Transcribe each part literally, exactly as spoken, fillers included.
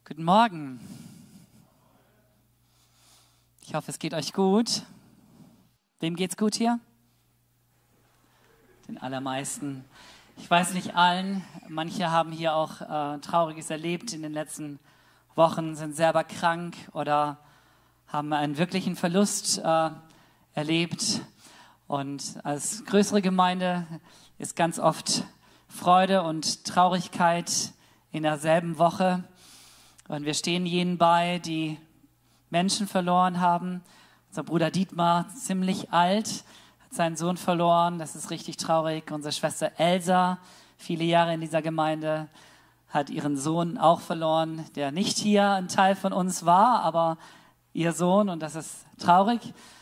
Guten Morgen. Ich hoffe, es geht euch gut. Wem geht's gut hier? Den allermeisten. Ich weiß nicht allen. Manche haben hier auch äh, Trauriges erlebt in den letzten Wochen, sind selber krank oder haben einen wirklichen Verlust äh, erlebt. Und als größere Gemeinde ist ganz oft Freude und Traurigkeit in derselben Woche. Und wir stehen jenen bei, die Menschen verloren haben. Unser Bruder Dietmar, ziemlich alt, hat seinen Sohn verloren. Das ist richtig traurig. Unsere Schwester Elsa, viele Jahre in dieser Gemeinde, hat ihren Sohn auch verloren, der nicht hier ein Teil von uns war, aber ihr Sohn. Und das ist traurig.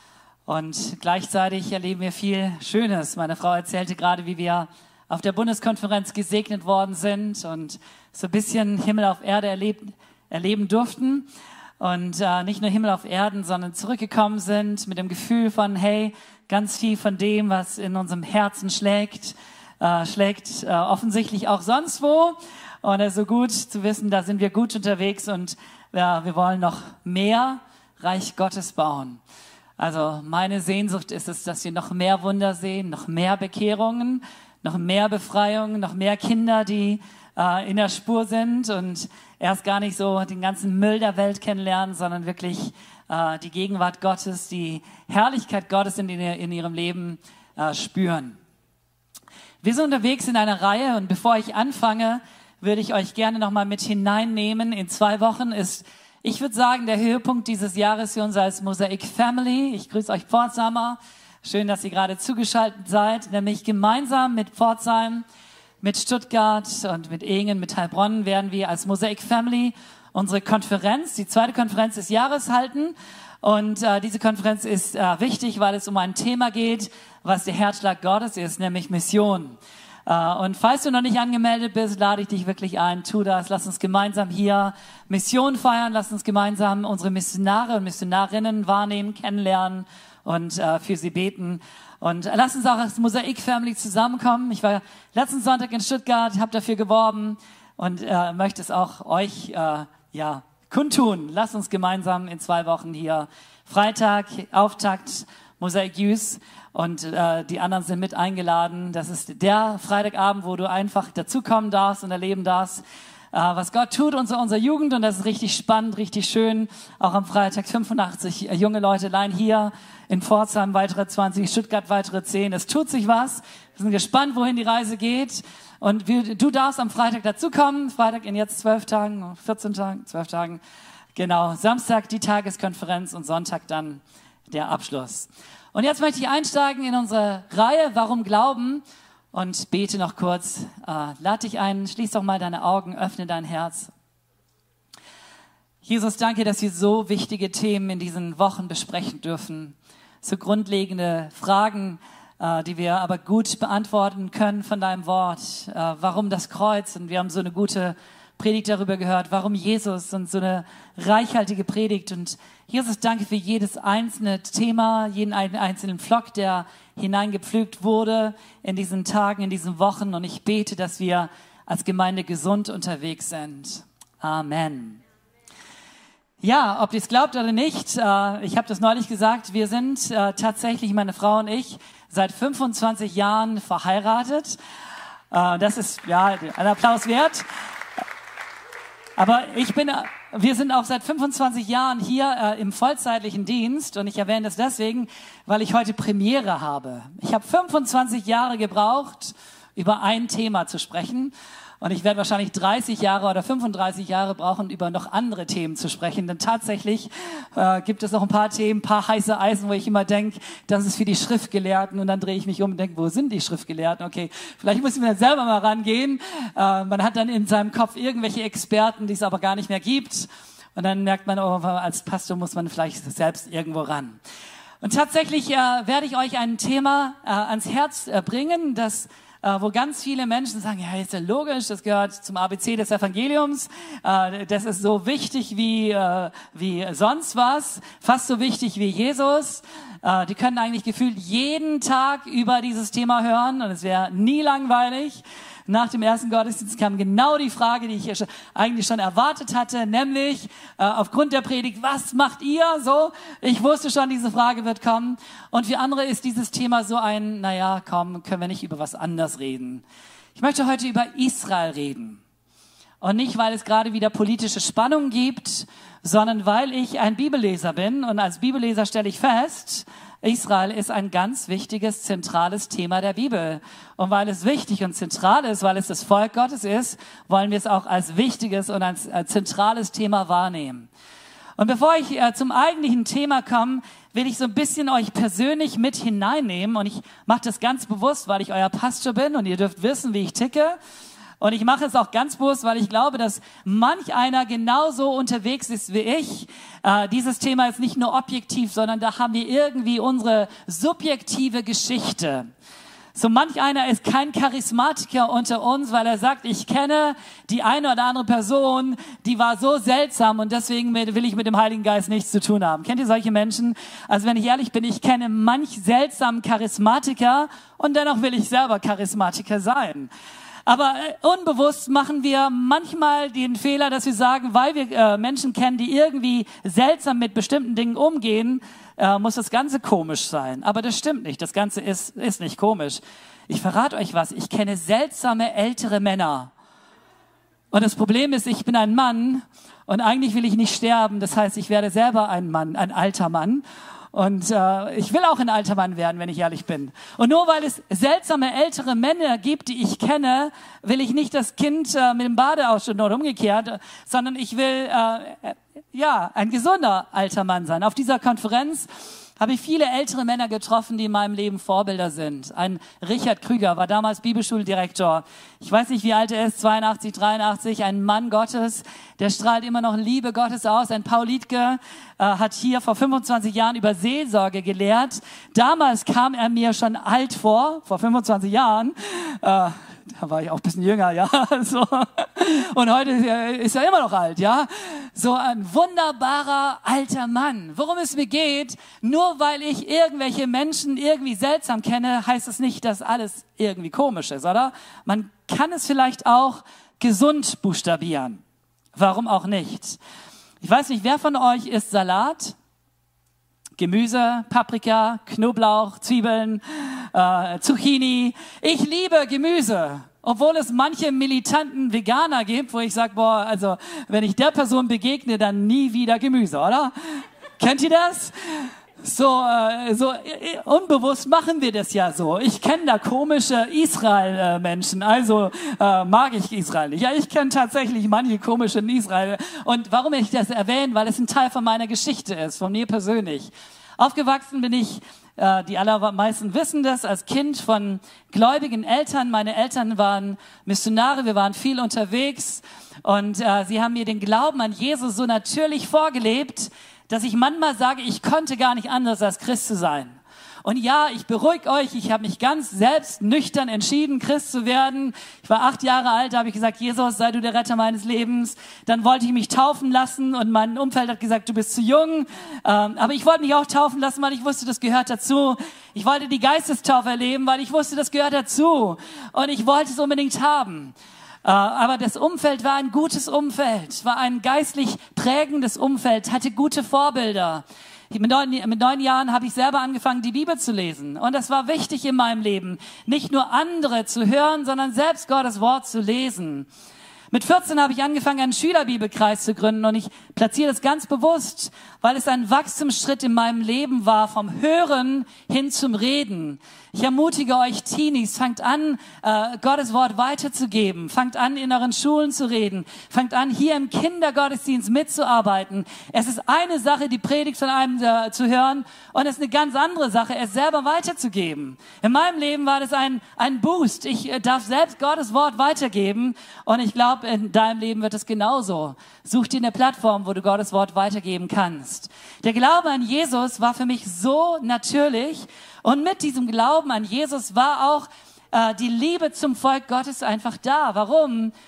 Und gleichzeitig erleben wir viel Schönes. Meine Frau erzählte gerade, wie wir auf der Bundeskonferenz gesegnet worden sind und so ein bisschen Himmel auf Erde erlebt, erleben durften. Und äh, nicht nur Himmel auf Erden, sondern zurückgekommen sind mit dem Gefühl von, hey, ganz viel von dem, was in unserem Herzen schlägt, äh, schlägt äh, offensichtlich auch sonst wo. Und es ist so gut zu wissen, da sind wir gut unterwegs und ja, wir wollen noch mehr Reich Gottes bauen. Also meine Sehnsucht ist es, dass wir noch mehr Wunder sehen, noch mehr Bekehrungen, noch mehr Befreiungen, noch mehr Kinder, die äh, in der Spur sind und erst gar nicht so den ganzen Müll der Welt kennenlernen, sondern wirklich äh, die Gegenwart Gottes, die Herrlichkeit Gottes in, in ihrem Leben äh, spüren. Wir sind unterwegs in einer Reihe und bevor ich anfange, würde ich euch gerne noch mal mit hineinnehmen. In zwei Wochen ist, ich würde sagen, der Höhepunkt dieses Jahres für uns als Mosaik Family. Ich grüße euch Pforzheimer. Schön, dass ihr gerade zugeschaltet seid, nämlich gemeinsam mit Pforzheim, mit Stuttgart und mit Ehingen, mit Heilbronn werden wir als Mosaik Family unsere Konferenz, die zweite Konferenz des Jahres halten. Und äh, diese Konferenz ist äh, wichtig, weil es um ein Thema geht, was der Herzschlag Gottes ist, nämlich Mission. Äh, und falls du noch nicht angemeldet bist, lade ich dich wirklich ein, tu das. Lass uns gemeinsam hier Mission feiern, lass uns gemeinsam unsere Missionare und Missionarinnen wahrnehmen, kennenlernen und äh, für sie beten. Und lasst uns auch als Mosaik Family zusammenkommen. Ich war letzten Sonntag in Stuttgart, habe dafür geworben und äh, möchte es auch euch äh, ja kundtun. Lasst uns gemeinsam in zwei Wochen hier Freitag, Auftakt, Mosaik Youth und äh, die anderen sind mit eingeladen. Das ist der Freitagabend, wo du einfach dazukommen darfst und erleben darfst, was Gott tut unser, unserer Jugend und das ist richtig spannend, richtig schön. Auch am Freitag fünfundachtzig junge Leute allein hier in Pforzheim, weitere zwanzig, Stuttgart weitere zehn. Es tut sich was. Wir sind gespannt, wohin die Reise geht. Und wir, du darfst am Freitag dazukommen. Freitag in jetzt zwölf Tagen, vierzehn Tagen, zwölf Tagen. Genau, Samstag die Tageskonferenz und Sonntag dann der Abschluss. Und jetzt möchte ich einsteigen in unsere Reihe Warum Glauben? Und bete noch kurz, äh, lad dich ein, schließ doch mal deine Augen, öffne dein Herz. Jesus, danke, dass wir so wichtige Themen in diesen Wochen besprechen dürfen. So grundlegende Fragen, äh, die wir aber gut beantworten können von deinem Wort. Äh, warum das Kreuz? Und wir haben so eine gute Predigt darüber gehört. Warum Jesus? Und so eine reichhaltige Predigt. Und Jesus, danke für jedes einzelne Thema, jeden einzelnen Flock, der hineingepflügt wurde in diesen Tagen, in diesen Wochen. Und ich bete, dass wir als Gemeinde gesund unterwegs sind. Amen. Ja, ob ihr es glaubt oder nicht, äh, ich habe das neulich gesagt, wir sind äh, tatsächlich, meine Frau und ich, seit fünfundzwanzig Jahren verheiratet. Äh, das ist ja ein Applaus wert. Aber ich bin, wir sind auch seit fünfundzwanzig Jahren hier äh, im vollzeitlichen Dienst und ich erwähne das deswegen, weil ich heute Premiere habe. Ich habe fünfundzwanzig Jahre gebraucht, über ein Thema zu sprechen und ich werde wahrscheinlich dreißig Jahre oder fünfunddreißig Jahre brauchen, über noch andere Themen zu sprechen. Denn tatsächlich äh, gibt es noch ein paar Themen, ein paar heiße Eisen, wo ich immer denke, das ist für die Schriftgelehrten und dann drehe ich mich um und denke, wo sind die Schriftgelehrten? Okay, vielleicht müssen wir dann selber mal rangehen. Äh, man hat dann in seinem Kopf irgendwelche Experten, die es aber gar nicht mehr gibt. Und dann merkt man, oh, als Pastor muss man vielleicht selbst irgendwo ran. Und tatsächlich äh, werde ich euch ein Thema äh, ans Herz äh, bringen, das wo ganz viele Menschen sagen, ja, ist ja logisch, das gehört zum A B C des Evangeliums, das ist so wichtig wie, wie sonst was, fast so wichtig wie Jesus. Die können eigentlich gefühlt jeden Tag über dieses Thema hören und es wäre nie langweilig. nach dem ersten Gottesdienst kam genau die Frage, die ich eigentlich schon erwartet hatte, nämlich äh, aufgrund der Predigt, was macht ihr so? Ich wusste schon, diese Frage wird kommen. Und für andere ist dieses Thema so ein, naja, komm, können wir nicht über was anderes reden. Ich möchte heute über Israel reden. Und nicht, weil es gerade wieder politische Spannung gibt, sondern weil ich ein Bibelleser bin. Und als Bibelleser stelle ich fest, Israel ist ein ganz wichtiges, zentrales Thema der Bibel. Und weil es wichtig und zentral ist, weil es das Volk Gottes ist, wollen wir es auch als wichtiges und als zentrales Thema wahrnehmen. Und bevor ich äh, zum eigentlichen Thema komme, will ich so ein bisschen euch persönlich mit hineinnehmen. Und ich mache das ganz bewusst, weil ich euer Pastor bin und ihr dürft wissen, wie ich ticke. Und ich mache es auch ganz bewusst, weil ich glaube, dass manch einer genauso unterwegs ist wie ich. Äh, dieses Thema ist nicht nur objektiv, sondern da haben wir irgendwie unsere subjektive Geschichte. So manch einer ist kein Charismatiker unter uns, weil er sagt, ich kenne die eine oder andere Person, die war so seltsam und deswegen will ich mit dem Heiligen Geist nichts zu tun haben. Kennt ihr solche Menschen? Also wenn ich ehrlich bin, ich kenne manch seltsamen Charismatiker und dennoch will ich selber Charismatiker sein. Aber äh, unbewusst machen wir manchmal den Fehler, dass wir sagen, weil wir äh, Menschen kennen, die irgendwie seltsam mit bestimmten Dingen umgehen, äh, muss das Ganze komisch sein. Aber das stimmt nicht. Das Ganze ist, ist nicht komisch. Ich verrate euch was. Ich kenne seltsame ältere Männer. Und das Problem ist, ich bin ein Mann und eigentlich will ich nicht sterben. Das heißt, ich werde selber ein Mann, ein alter Mann. Und äh, ich will auch ein alter Mann werden, wenn ich ehrlich bin. Und nur weil es seltsame ältere Männer gibt, die ich kenne, will ich nicht das Kind äh, mit dem Bade ausschütten oder umgekehrt, sondern ich will äh, ja ein gesunder alter Mann sein. Auf dieser Konferenz habe ich viele ältere Männer getroffen, die in meinem Leben Vorbilder sind. Ein Richard Krüger war damals Bibelschuldirektor. Ich weiß nicht, wie alt er ist, zweiundachtzig, dreiundachtzig, ein Mann Gottes, der strahlt immer noch Liebe Gottes aus. Ein Paul Liedtke äh, hat hier vor fünfundzwanzig Jahren über Seelsorge gelehrt. Damals kam er mir schon alt vor, vor fünfundzwanzig Jahren. Äh, Da war ich auch ein bisschen jünger, ja. So. Und heute ist er immer noch alt, ja. So ein wunderbarer alter Mann. Worum es mir geht, nur weil ich irgendwelche Menschen irgendwie seltsam kenne, heißt es nicht, dass alles irgendwie komisch ist, oder? Man kann es vielleicht auch gesund buchstabieren. Warum auch nicht? Ich weiß nicht, wer von euch isst Salat? Gemüse, Paprika, Knoblauch, Zwiebeln, äh, Zucchini. Ich liebe Gemüse, obwohl es manche militanten Veganer gibt, wo ich sage, boah, also wenn ich der Person begegne, dann nie wieder Gemüse, oder? Kennt ihr das? So, äh, so äh, unbewusst machen wir das ja so. Ich kenne da komische Israel-Menschen, also äh, mag ich Israel nicht. Ja, ich kenne tatsächlich manche komische in Israel. Und warum ich das erwähne? Weil es ein Teil von meiner Geschichte ist, von mir persönlich. Aufgewachsen bin ich, äh, die allermeisten wissen das, als Kind von gläubigen Eltern. Meine Eltern waren Missionare, wir waren viel unterwegs und äh, sie haben mir den Glauben an Jesus so natürlich vorgelebt, dass ich manchmal sage, ich konnte gar nicht anders als Christ zu sein. Und ja, ich beruhige euch, ich habe mich ganz selbst nüchtern entschieden, Christ zu werden. Ich war acht Jahre alt, da habe ich gesagt, Jesus, sei du der Retter meines Lebens. Dann wollte ich mich taufen lassen und mein Umfeld hat gesagt, du bist zu jung. Ähm, aber ich wollte mich auch taufen lassen, weil ich wusste, das gehört dazu. Ich wollte die Geistestaufe erleben, weil ich wusste, das gehört dazu. Und ich wollte es unbedingt haben. Aber das Umfeld war ein gutes Umfeld, war ein geistlich prägendes Umfeld, hatte gute Vorbilder. Mit neun, mit neun Jahren habe ich selber angefangen, die Bibel zu lesen. Und das war wichtig in meinem Leben, nicht nur andere zu hören, sondern selbst Gottes Wort zu lesen. Mit vierzehn habe ich angefangen, einen Schülerbibelkreis zu gründen und ich platziere das ganz bewusst, weil es ein Wachstumsschritt in meinem Leben war, vom Hören hin zum Reden. Ich ermutige euch Teenies, fangt an, äh, Gottes Wort weiterzugeben, fangt an, in euren Schulen zu reden, fangt an, hier im Kindergottesdienst mitzuarbeiten. Es ist eine Sache, die Predigt von einem äh, zu hören und es ist eine ganz andere Sache, es selber weiterzugeben. In meinem Leben war das ein, ein Boost. Ich äh, darf selbst Gottes Wort weitergeben und ich glaube, in deinem Leben wird es genauso. Such dir eine Plattform, wo du Gottes Wort weitergeben kannst. Der Glaube an Jesus war für mich so natürlich und mit diesem Glauben an Jesus war auch äh, die Liebe zum Volk Gottes einfach da. Warum?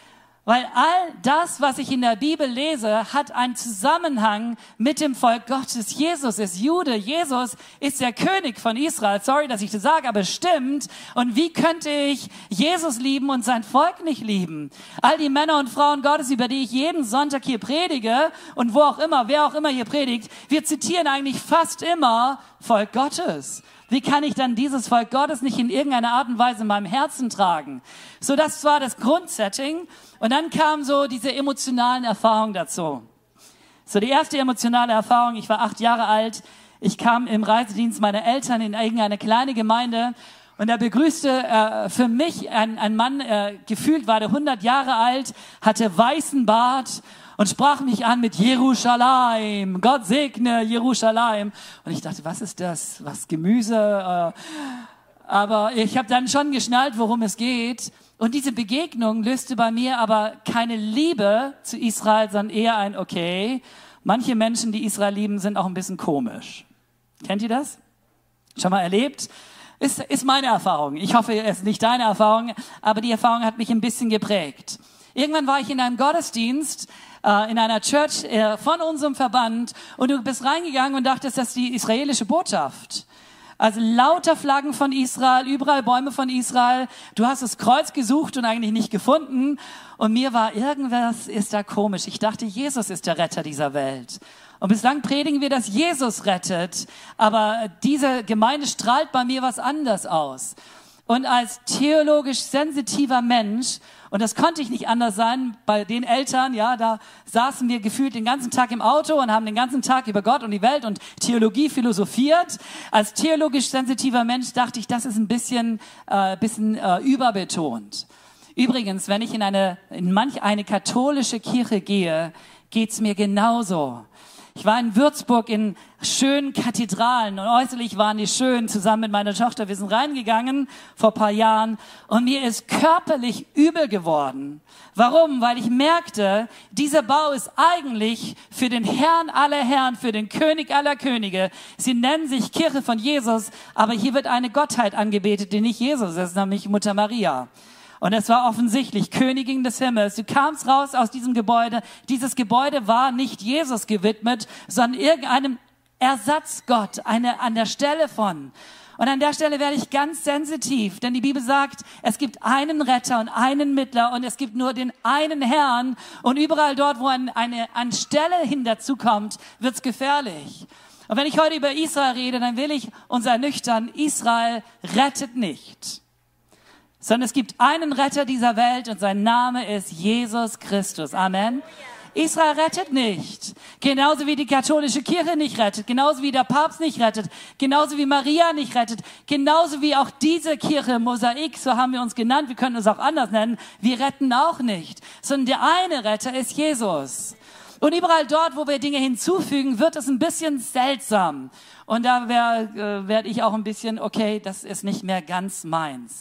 Weil all das, was ich in der Bibel lese, hat einen Zusammenhang mit dem Volk Gottes. Jesus ist Jude. Jesus ist der König von Israel. Sorry, dass ich das sage, aber es stimmt. Und wie könnte ich Jesus lieben und sein Volk nicht lieben? All die Männer und Frauen Gottes, über die ich jeden Sonntag hier predige und wo auch immer, wer auch immer hier predigt, wir zitieren eigentlich fast immer Volk Gottes. Wie kann ich dann dieses Volk Gottes nicht in irgendeiner Art und Weise in meinem Herzen tragen? So, das war das Grundsetting. Und dann kamen so diese emotionalen Erfahrungen dazu. So, die erste emotionale Erfahrung, ich war acht Jahre alt. Ich kam im Reisedienst meiner Eltern in irgendeine kleine Gemeinde. Und da begrüßte äh, für mich ein, ein Mann, äh, gefühlt war der hundert Jahre alt, hatte weißen Bart und sprach mich an mit Jerusalem. Gott segne Jerusalem. Und ich dachte, was ist das? Was Gemüse? Äh, aber ich habe dann schon geschnallt, worum es geht. Und diese Begegnung löste bei mir aber keine Liebe zu Israel, sondern eher ein okay. Manche Menschen, die Israel lieben, sind auch ein bisschen komisch. Kennt ihr das? Schon mal erlebt? Ist, ist meine Erfahrung. Ich hoffe, es ist nicht deine Erfahrung, aber die Erfahrung hat mich ein bisschen geprägt. Irgendwann war ich in einem Gottesdienst, äh, in einer Church äh, von unserem Verband und du bist reingegangen und dachtest, das ist die israelische Botschaft. Also lauter Flaggen von Israel, überall Bäume von Israel. Du hast das Kreuz gesucht und eigentlich nicht gefunden. Und mir war, irgendwas ist da komisch. Ich dachte, Jesus ist der Retter dieser Welt. Und bislang predigen wir, dass Jesus rettet. Aber diese Gemeinde strahlt bei mir was anders aus. Und als theologisch sensitiver Mensch, und das konnte ich nicht anders sein, bei den Eltern, ja, da saßen wir gefühlt den ganzen Tag im Auto und haben den ganzen Tag über Gott und die Welt und Theologie philosophiert. Als theologisch sensitiver Mensch dachte ich, das ist ein bisschen, äh, bisschen äh, überbetont. Übrigens, wenn ich in eine, in manch eine katholische Kirche gehe, geht's mir genauso. Ich war in Würzburg in schönen Kathedralen und äußerlich waren die schön, zusammen mit meiner Tochter. Wir sind reingegangen vor ein paar Jahren und mir ist körperlich übel geworden. Warum? Weil ich merkte, dieser Bau ist eigentlich für den Herrn aller Herren, für den König aller Könige. Sie nennen sich Kirche von Jesus, aber hier wird eine Gottheit angebetet, die nicht Jesus ist, nämlich Mutter Maria. Und es war offensichtlich Königin des Himmels. Du kamst raus aus diesem Gebäude. Dieses Gebäude war nicht Jesus gewidmet, sondern irgendeinem Ersatzgott, eine, an der Stelle von. Und an der Stelle werde ich ganz sensitiv, denn die Bibel sagt, es gibt einen Retter und einen Mittler und es gibt nur den einen Herrn. Und überall dort, wo ein, eine, eine Stelle hin dazu kommt, wird's gefährlich. Und wenn ich heute über Israel rede, dann will ich uns ernüchtern, Israel rettet nicht. Sondern es gibt einen Retter dieser Welt und sein Name ist Jesus Christus. Amen. Israel rettet nicht. Genauso wie die katholische Kirche nicht rettet. Genauso wie der Papst nicht rettet. Genauso wie Maria nicht rettet. Genauso wie auch diese Kirche, Mosaik, so haben wir uns genannt. Wir können es auch anders nennen. Wir retten auch nicht. Sondern der eine Retter ist Jesus. Und überall dort, wo wir Dinge hinzufügen, wird es ein bisschen seltsam. Und da werde äh, werd ich auch ein bisschen, okay, das ist nicht mehr ganz meins.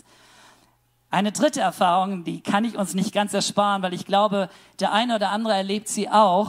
Eine dritte Erfahrung, die kann ich uns nicht ganz ersparen, weil ich glaube, der eine oder andere erlebt sie auch,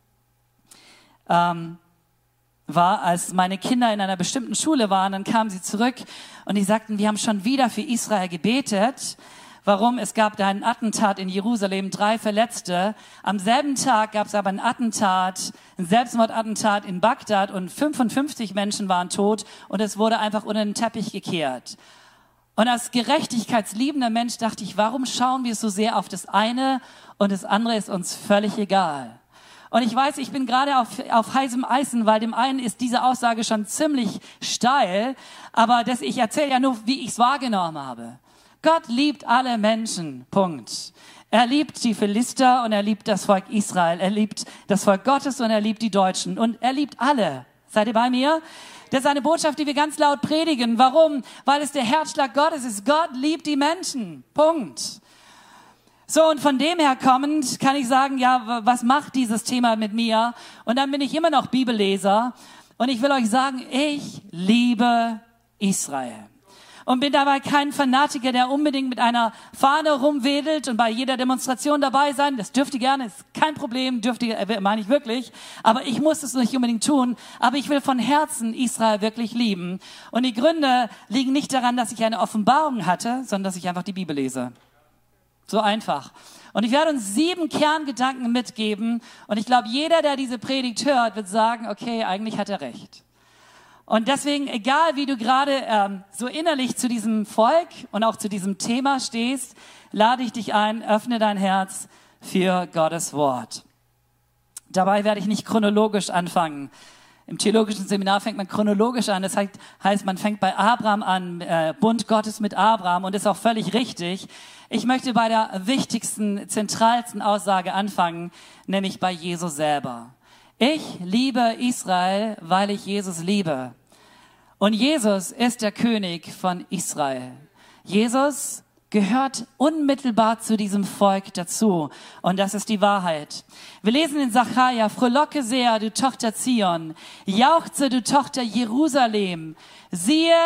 ähm, war, als meine Kinder in einer bestimmten Schule waren, dann kamen sie zurück und die sagten, wir haben schon wieder für Israel gebetet. Warum? Es gab da ein Attentat in Jerusalem, drei Verletzte. Am selben Tag gab es aber ein Attentat, ein Selbstmordattentat in Bagdad und fünfundfünfzig Menschen waren tot und es wurde einfach unter den Teppich gekehrt. Und als gerechtigkeitsliebender Mensch dachte ich, warum schauen wir so sehr auf das eine und das andere ist uns völlig egal. Und ich weiß, ich bin gerade auf, auf heißem Eisen, weil dem einen ist diese Aussage schon ziemlich steil, aber das, ich erzähle ja nur, wie ich es wahrgenommen habe. Gott liebt alle Menschen, Punkt. Er liebt die Philister und er liebt das Volk Israel, er liebt das Volk Gottes und er liebt die Deutschen und er liebt alle. Seid ihr bei mir? Das ist eine Botschaft, die wir ganz laut predigen. Warum? Weil es der Herzschlag Gottes ist. Gott liebt die Menschen. Punkt. So, und von dem her kommend kann ich sagen, ja, was macht dieses Thema mit mir? Und dann bin ich immer noch Bibelleser. Und ich will euch sagen, ich liebe Israel. Und bin dabei kein Fanatiker, der unbedingt mit einer Fahne rumwedelt und bei jeder Demonstration dabei sein. Das dürft ihr gerne, ist kein Problem, dürft ihr, meine ich wirklich. Aber ich muss es nicht unbedingt tun. Aber ich will von Herzen Israel wirklich lieben. Und die Gründe liegen nicht daran, dass ich eine Offenbarung hatte, sondern dass ich einfach die Bibel lese. So einfach. Und ich werde uns sieben Kerngedanken mitgeben. Und ich glaube, jeder, der diese Predigt hört, wird sagen, okay, eigentlich hat er recht. Und deswegen, egal wie du gerade ähm, so innerlich zu diesem Volk und auch zu diesem Thema stehst, lade ich dich ein, öffne dein Herz für Gottes Wort. Dabei werde ich nicht chronologisch anfangen. Im theologischen Seminar fängt man chronologisch an. Das heißt, man fängt bei Abraham an, äh, Bund Gottes mit Abraham, und das ist auch völlig richtig. Ich möchte bei der wichtigsten, zentralsten Aussage anfangen, nämlich bei Jesus selber. Ich liebe Israel, weil ich Jesus liebe. Und Jesus ist der König von Israel. Jesus gehört unmittelbar zu diesem Volk dazu. Und das ist die Wahrheit. Wir lesen in Sacharja: Frohlocke sehr, du Tochter Zion. Jauchze, du Tochter Jerusalem. Siehe,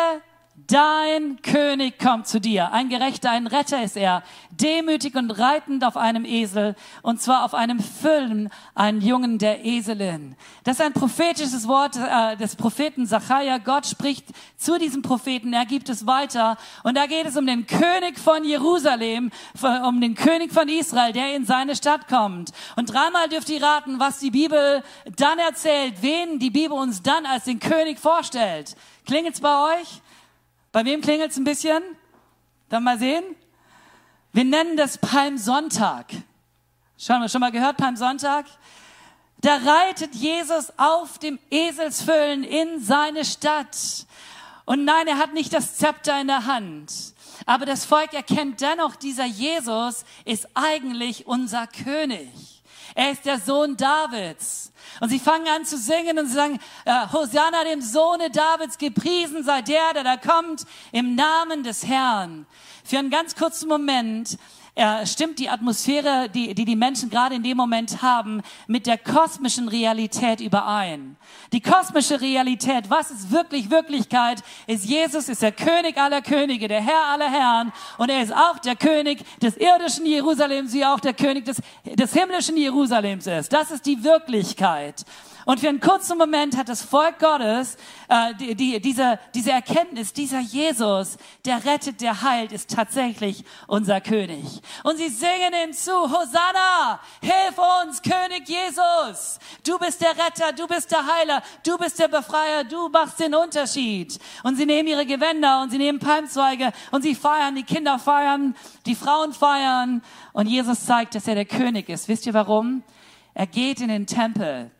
dein König kommt zu dir. Ein Gerechter, ein Retter ist er. Demütig und reitend auf einem Esel. Und zwar auf einem Füllen, einen Jungen der Eselin. Das ist ein prophetisches Wort äh, des Propheten Sacharja. Gott spricht zu diesem Propheten. Er gibt es weiter. Und da geht es um den König von Jerusalem, um den König von Israel, der in seine Stadt kommt. Und dreimal dürft ihr raten, was die Bibel dann erzählt, wen die Bibel uns dann als den König vorstellt. Klingelt's bei euch? Bei wem klingelt's ein bisschen? Dann mal sehen. Wir nennen das Palmsonntag. Schon, schon mal gehört, Palmsonntag? Da reitet Jesus auf dem Eselsfüllen in seine Stadt. Und nein, er hat nicht das Zepter in der Hand. Aber das Volk erkennt dennoch, dieser Jesus ist eigentlich unser König. Er ist der Sohn Davids. Und sie fangen an zu singen und sie sagen, äh, Hosanna dem Sohne Davids, gepriesen sei der, der da kommt, im Namen des Herrn. Für einen ganz kurzen Moment äh, stimmt die Atmosphäre, die, die die Menschen gerade in dem Moment haben, mit der kosmischen Realität überein. Die kosmische Realität, was ist wirklich Wirklichkeit, ist Jesus, ist der König aller Könige, der Herr aller Herren, und er ist auch der König des irdischen Jerusalems, wie auch der König des, des himmlischen Jerusalems ist. Das ist die Wirklichkeit. Und für einen kurzen Moment hat das Volk Gottes äh, die, die, diese, diese Erkenntnis, dieser Jesus, der rettet, der heilt, ist tatsächlich unser König. Und sie singen ihm zu, Hosanna, hilf uns, König Jesus. Du bist der Retter, du bist der Heiler, du bist der Befreier, du machst den Unterschied. Und sie nehmen ihre Gewänder und sie nehmen Palmzweige und sie feiern, die Kinder feiern, die Frauen feiern. Und Jesus zeigt, dass er der König ist. Wisst ihr warum? Er geht in den Tempel.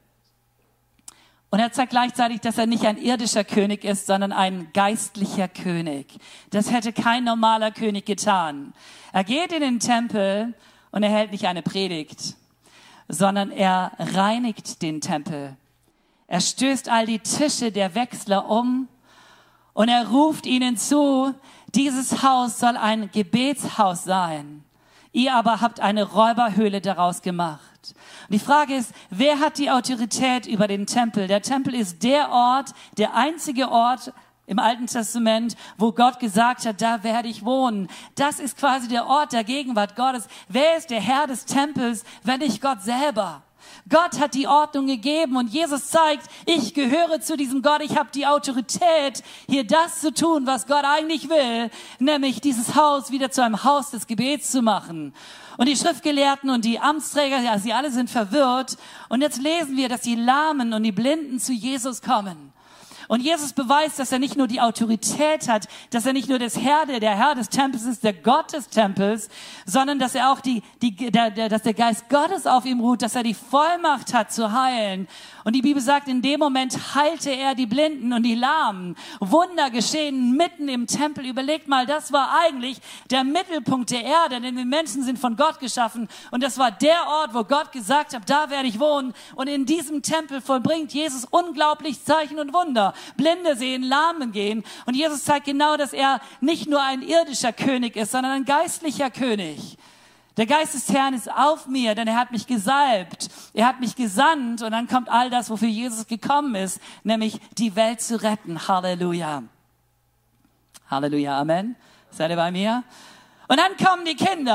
Und er zeigt gleichzeitig, dass er nicht ein irdischer König ist, sondern ein geistlicher König. Das hätte kein normaler König getan. Er geht in den Tempel und er hält nicht eine Predigt, sondern er reinigt den Tempel. Er stößt all die Tische der Wechsler um und er ruft ihnen zu, dieses Haus soll ein Gebetshaus sein. Ihr aber habt eine Räuberhöhle daraus gemacht. Und die Frage ist, wer hat die Autorität über den Tempel? Der Tempel ist der Ort, der einzige Ort im Alten Testament, wo Gott gesagt hat, da werde ich wohnen. Das ist quasi der Ort der Gegenwart Gottes. Wer ist der Herr des Tempels, wenn nicht Gott selber? Gott hat die Ordnung gegeben und Jesus zeigt, ich gehöre zu diesem Gott, ich habe die Autorität, hier das zu tun, was Gott eigentlich will, nämlich dieses Haus wieder zu einem Haus des Gebets zu machen. Und die Schriftgelehrten und die Amtsträger, ja, sie alle sind verwirrt. Und jetzt lesen wir, dass die Lahmen und die Blinden zu Jesus kommen. Und Jesus beweist, dass er nicht nur die Autorität hat, dass er nicht nur das Herr, der Herr des Tempels ist, der Gott des Tempels, sondern dass er auch die, die, der, der, dass der Geist Gottes auf ihm ruht, dass er die Vollmacht hat zu heilen. Und die Bibel sagt, in dem Moment heilte er die Blinden und die Lahmen. Wunder geschehen mitten im Tempel. Überlegt mal, das war eigentlich der Mittelpunkt der Erde, denn wir Menschen sind von Gott geschaffen. Und das war der Ort, wo Gott gesagt hat, da werde ich wohnen. Und in diesem Tempel vollbringt Jesus unglaublich Zeichen und Wunder. Blinde sehen, Lahmen gehen. Und Jesus zeigt genau, dass er nicht nur ein irdischer König ist, sondern ein geistlicher König. Der Geist des Herrn ist auf mir, denn er hat mich gesalbt. Er hat mich gesandt und dann kommt all das, wofür Jesus gekommen ist, nämlich die Welt zu retten. Halleluja. Halleluja, Amen. Seid ihr bei mir? Und dann kommen die Kinder.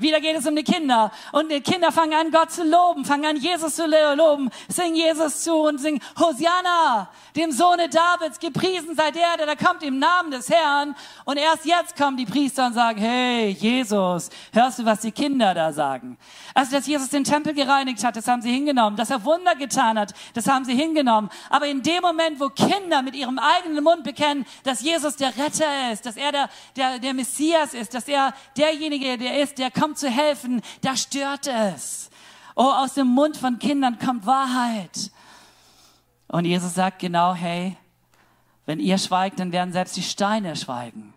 Wieder geht es um die Kinder. Und die Kinder fangen an, Gott zu loben, fangen an, Jesus zu loben, singen Jesus zu und singen Hosianna, dem Sohne Davids, gepriesen sei der, der da kommt im Namen des Herrn. Und erst jetzt kommen die Priester und sagen, hey, Jesus, hörst du, was die Kinder da sagen? Also, dass Jesus den Tempel gereinigt hat, das haben sie hingenommen. Dass er Wunder getan hat, das haben sie hingenommen. Aber in dem Moment, wo Kinder mit ihrem eigenen Mund bekennen, dass Jesus der Retter ist, dass er der, der, der Messias ist, dass er derjenige, der ist, der kommt zu helfen, da stört es. Oh, aus dem Mund von Kindern kommt Wahrheit. Und Jesus sagt genau, hey, wenn ihr schweigt, dann werden selbst die Steine schweigen.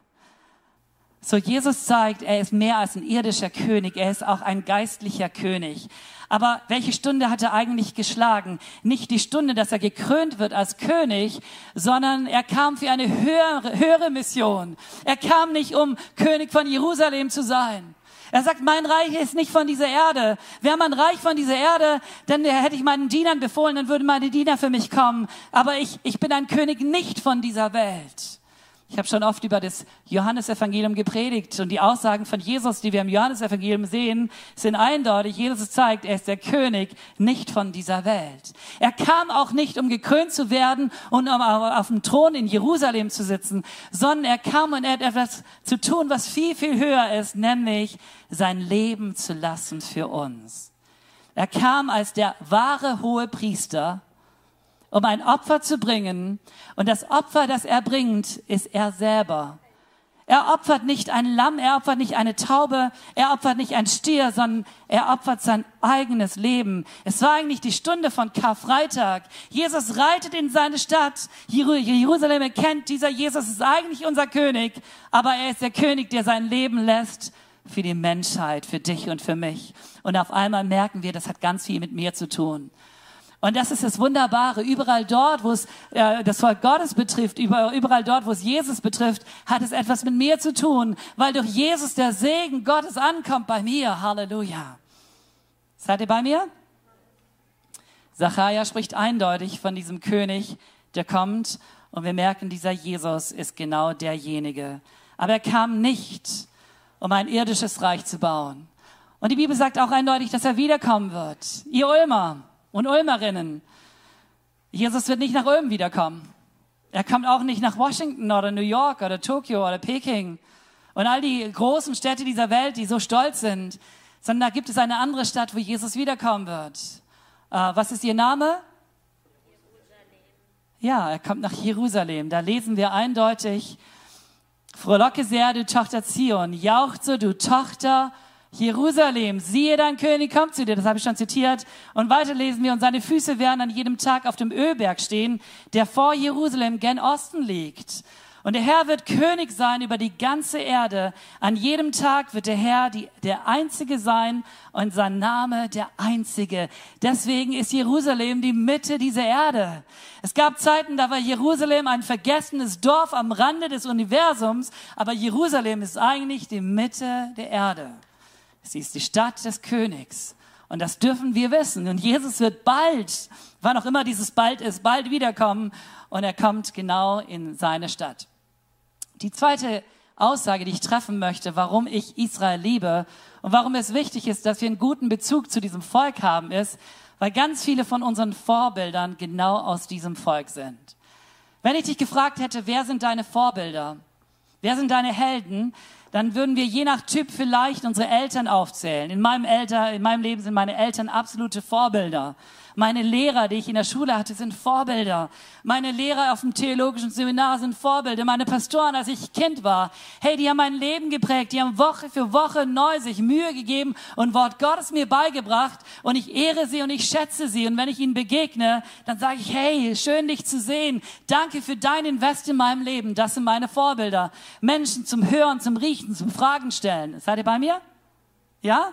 So, Jesus zeigt, er ist mehr als ein irdischer König, er ist auch ein geistlicher König. Aber welche Stunde hat er eigentlich geschlagen? Nicht die Stunde, dass er gekrönt wird als König, sondern er kam für eine höhere, höhere Mission. Er kam nicht, um König von Jerusalem zu sein. Er sagt, mein Reich ist nicht von dieser Erde. Wäre mein Reich von dieser Erde, dann hätte ich meinen Dienern befohlen, dann würden meine Diener für mich kommen. Aber ich, ich bin ein König nicht von dieser Welt. Ich habe schon oft über das Johannesevangelium gepredigt und die Aussagen von Jesus, die wir im Johannesevangelium sehen, sind eindeutig. Jesus zeigt, er ist der König nicht von dieser Welt. Er kam auch nicht, um gekrönt zu werden und um auf dem Thron in Jerusalem zu sitzen, sondern er kam, um etwas zu tun, was viel, viel höher ist, nämlich sein Leben zu lassen für uns. Er kam als der wahre Hohepriester, um ein Opfer zu bringen. Und das Opfer, das er bringt, ist er selber. Er opfert nicht ein Lamm, er opfert nicht eine Taube, er opfert nicht ein Stier, sondern er opfert sein eigenes Leben. Es war eigentlich die Stunde von Karfreitag. Jesus reitet in seine Stadt. Jerusalem erkennt, dieser Jesus ist eigentlich unser König, aber er ist der König, der sein Leben lässt für die Menschheit, für dich und für mich. Und auf einmal merken wir, das hat ganz viel mit mir zu tun. Und das ist das Wunderbare. Überall dort, wo es äh, das Volk Gottes betrifft, überall dort, wo es Jesus betrifft, hat es etwas mit mir zu tun, weil durch Jesus der Segen Gottes ankommt bei mir. Halleluja. Seid ihr bei mir? Sacharja spricht eindeutig von diesem König, der kommt. Und wir merken, dieser Jesus ist genau derjenige. Aber er kam nicht, um ein irdisches Reich zu bauen. Und die Bibel sagt auch eindeutig, dass er wiederkommen wird. Ihr Ulmer und Ulmerinnen, Jesus wird nicht nach Ulm wiederkommen. Er kommt auch nicht nach Washington oder New York oder Tokio oder Peking und all die großen Städte dieser Welt, die so stolz sind, sondern da gibt es eine andere Stadt, wo Jesus wiederkommen wird. Äh, was ist ihr Name? Jerusalem. Ja, er kommt nach Jerusalem. Da lesen wir eindeutig, frohlocke sehr, du Tochter Zion, jauchze, du Tochter Jerusalem, siehe, dein König kommt zu dir. Das habe ich schon zitiert. Und weiter lesen wir, und seine Füße werden an jedem Tag auf dem Ölberg stehen, der vor Jerusalem gen Osten liegt. Und der Herr wird König sein über die ganze Erde. An jedem Tag wird der Herr die, der Einzige sein und sein Name der Einzige. Deswegen ist Jerusalem die Mitte dieser Erde. Es gab Zeiten, da war Jerusalem ein vergessenes Dorf am Rande des Universums, aber Jerusalem ist eigentlich die Mitte der Erde. Sie ist die Stadt des Königs. Und das dürfen wir wissen. Und Jesus wird bald, wann auch immer dieses bald ist, bald wiederkommen. Und er kommt genau in seine Stadt. Die zweite Aussage, die ich treffen möchte, warum ich Israel liebe und warum es wichtig ist, dass wir einen guten Bezug zu diesem Volk haben, ist, weil ganz viele von unseren Vorbildern genau aus diesem Volk sind. Wenn ich dich gefragt hätte, wer sind deine Vorbilder? Wer sind deine Helden? Dann würden wir je nach Typ vielleicht unsere Eltern aufzählen. In meinem, Elter, in meinem Leben sind meine Eltern absolute Vorbilder. Meine Lehrer, die ich in der Schule hatte, sind Vorbilder. Meine Lehrer auf dem theologischen Seminar sind Vorbilder. Meine Pastoren, als ich Kind war, hey, die haben mein Leben geprägt. Die haben Woche für Woche neu sich Mühe gegeben und Wort Gottes mir beigebracht. Und ich ehre sie und ich schätze sie. Und wenn ich ihnen begegne, dann sage ich, hey, schön dich zu sehen. Danke für dein Invest in meinem Leben. Das sind meine Vorbilder. Menschen zum Hören, zum Riechen, zum Fragen stellen. Seid ihr bei mir? Ja?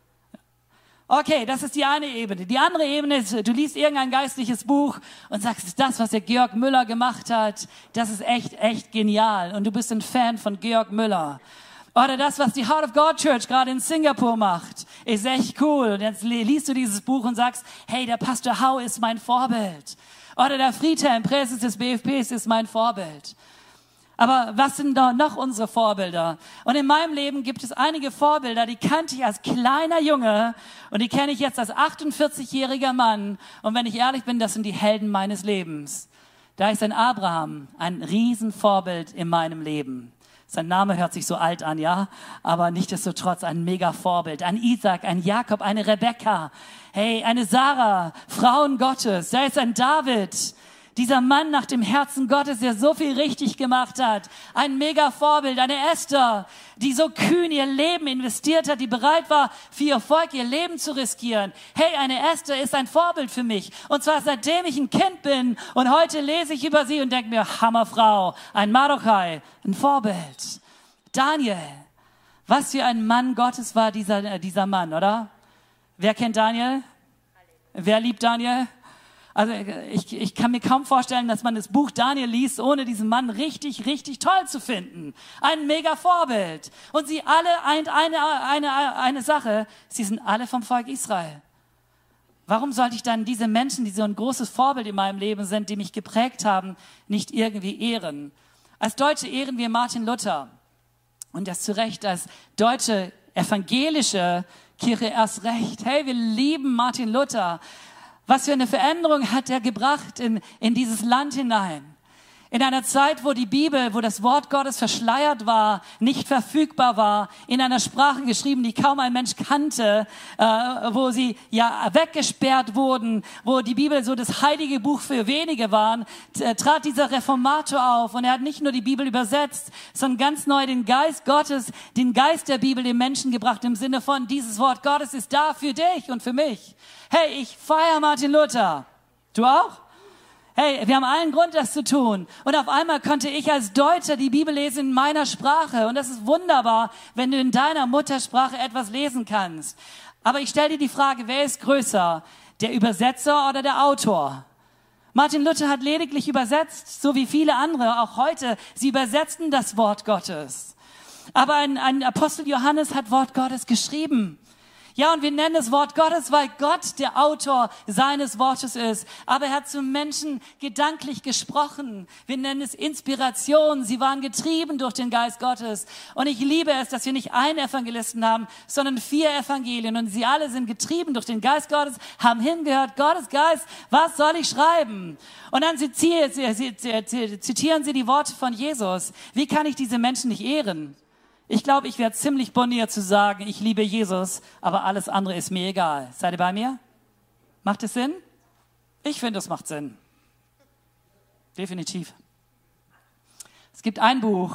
Okay, das ist die eine Ebene. Die andere Ebene ist, du liest irgendein geistliches Buch und sagst, das, was der Georg Müller gemacht hat, das ist echt, echt genial. Und du bist ein Fan von Georg Müller. Oder das, was die Heart of God Church gerade in Singapur macht, ist echt cool. Und jetzt liest du dieses Buch und sagst, hey, der Pastor Hau ist mein Vorbild. Oder der Friedhelm, Präses des B F Ps, ist mein Vorbild. Aber was sind da noch unsere Vorbilder? Und in meinem Leben gibt es einige Vorbilder, die kannte ich als kleiner Junge und die kenne ich jetzt als achtundvierzigjähriger Mann. Und wenn ich ehrlich bin, das sind die Helden meines Lebens. Da ist ein Abraham, ein Riesenvorbild in meinem Leben. Sein Name hört sich so alt an, ja, aber nichtsdestotrotz ein mega Vorbild. Ein Isaac, ein Jakob, eine Rebekka, hey, eine Sarah, Frauen Gottes. Da ist ein David, dieser Mann nach dem Herzen Gottes, der so viel richtig gemacht hat. Ein mega Vorbild, eine Esther, die so kühn ihr Leben investiert hat, die bereit war, für ihr Volk ihr Leben zu riskieren. Hey, eine Esther ist ein Vorbild für mich. Und zwar seitdem ich ein Kind bin. Und heute lese ich über sie und denke mir, Hammerfrau, ein Mardochai, ein Vorbild. Daniel, was für ein Mann Gottes war dieser, dieser Mann, oder? Wer kennt Daniel? Wer liebt Daniel? Also ich, ich kann mir kaum vorstellen, dass man das Buch Daniel liest, ohne diesen Mann richtig, richtig toll zu finden. Ein mega Vorbild. Und sie alle eint eine, eine, eine Sache, sie sind alle vom Volk Israel. Warum sollte ich dann diese Menschen, die so ein großes Vorbild in meinem Leben sind, die mich geprägt haben, nicht irgendwie ehren? Als Deutsche ehren wir Martin Luther. Und das zu Recht als deutsche evangelische Kirche erst recht. Hey, wir lieben Martin Luther. Was für eine Veränderung hat er gebracht in, in dieses Land hinein? In einer Zeit, wo die Bibel, wo das Wort Gottes verschleiert war, nicht verfügbar war, in einer Sprache geschrieben, die kaum ein Mensch kannte, äh, wo sie ja weggesperrt wurden, wo die Bibel so das heilige Buch für wenige waren, äh, trat dieser Reformator auf und er hat nicht nur die Bibel übersetzt, sondern ganz neu den Geist Gottes, den Geist der Bibel den Menschen gebracht im Sinne von, dieses Wort Gottes ist da für dich und für mich. Hey, ich feiere Martin Luther. Du auch? Hey, wir haben allen Grund, das zu tun. Und auf einmal konnte ich als Deutscher die Bibel lesen in meiner Sprache. Und das ist wunderbar, wenn du in deiner Muttersprache etwas lesen kannst. Aber ich stelle dir die Frage, wer ist größer? Der Übersetzer oder der Autor? Martin Luther hat lediglich übersetzt, so wie viele andere, auch heute. Sie übersetzten das Wort Gottes. Aber ein, ein Apostel Johannes hat Wort Gottes geschrieben. Ja, und wir nennen das Wort Gottes, weil Gott der Autor seines Wortes ist. Aber er hat zu Menschen gedanklich gesprochen. Wir nennen es Inspiration. Sie waren getrieben durch den Geist Gottes. Und ich liebe es, dass wir nicht einen Evangelisten haben, sondern vier Evangelien. Und sie alle sind getrieben durch den Geist Gottes, haben hingehört, Gottes Geist, was soll ich schreiben? Und dann zitieren sie die Worte von Jesus. Wie kann ich diese Menschen nicht ehren? Ich glaube, ich werde ziemlich boniert zu sagen, ich liebe Jesus, aber alles andere ist mir egal. Seid ihr bei mir? Macht es Sinn? Ich finde, es macht Sinn. Definitiv. Es gibt ein Buch,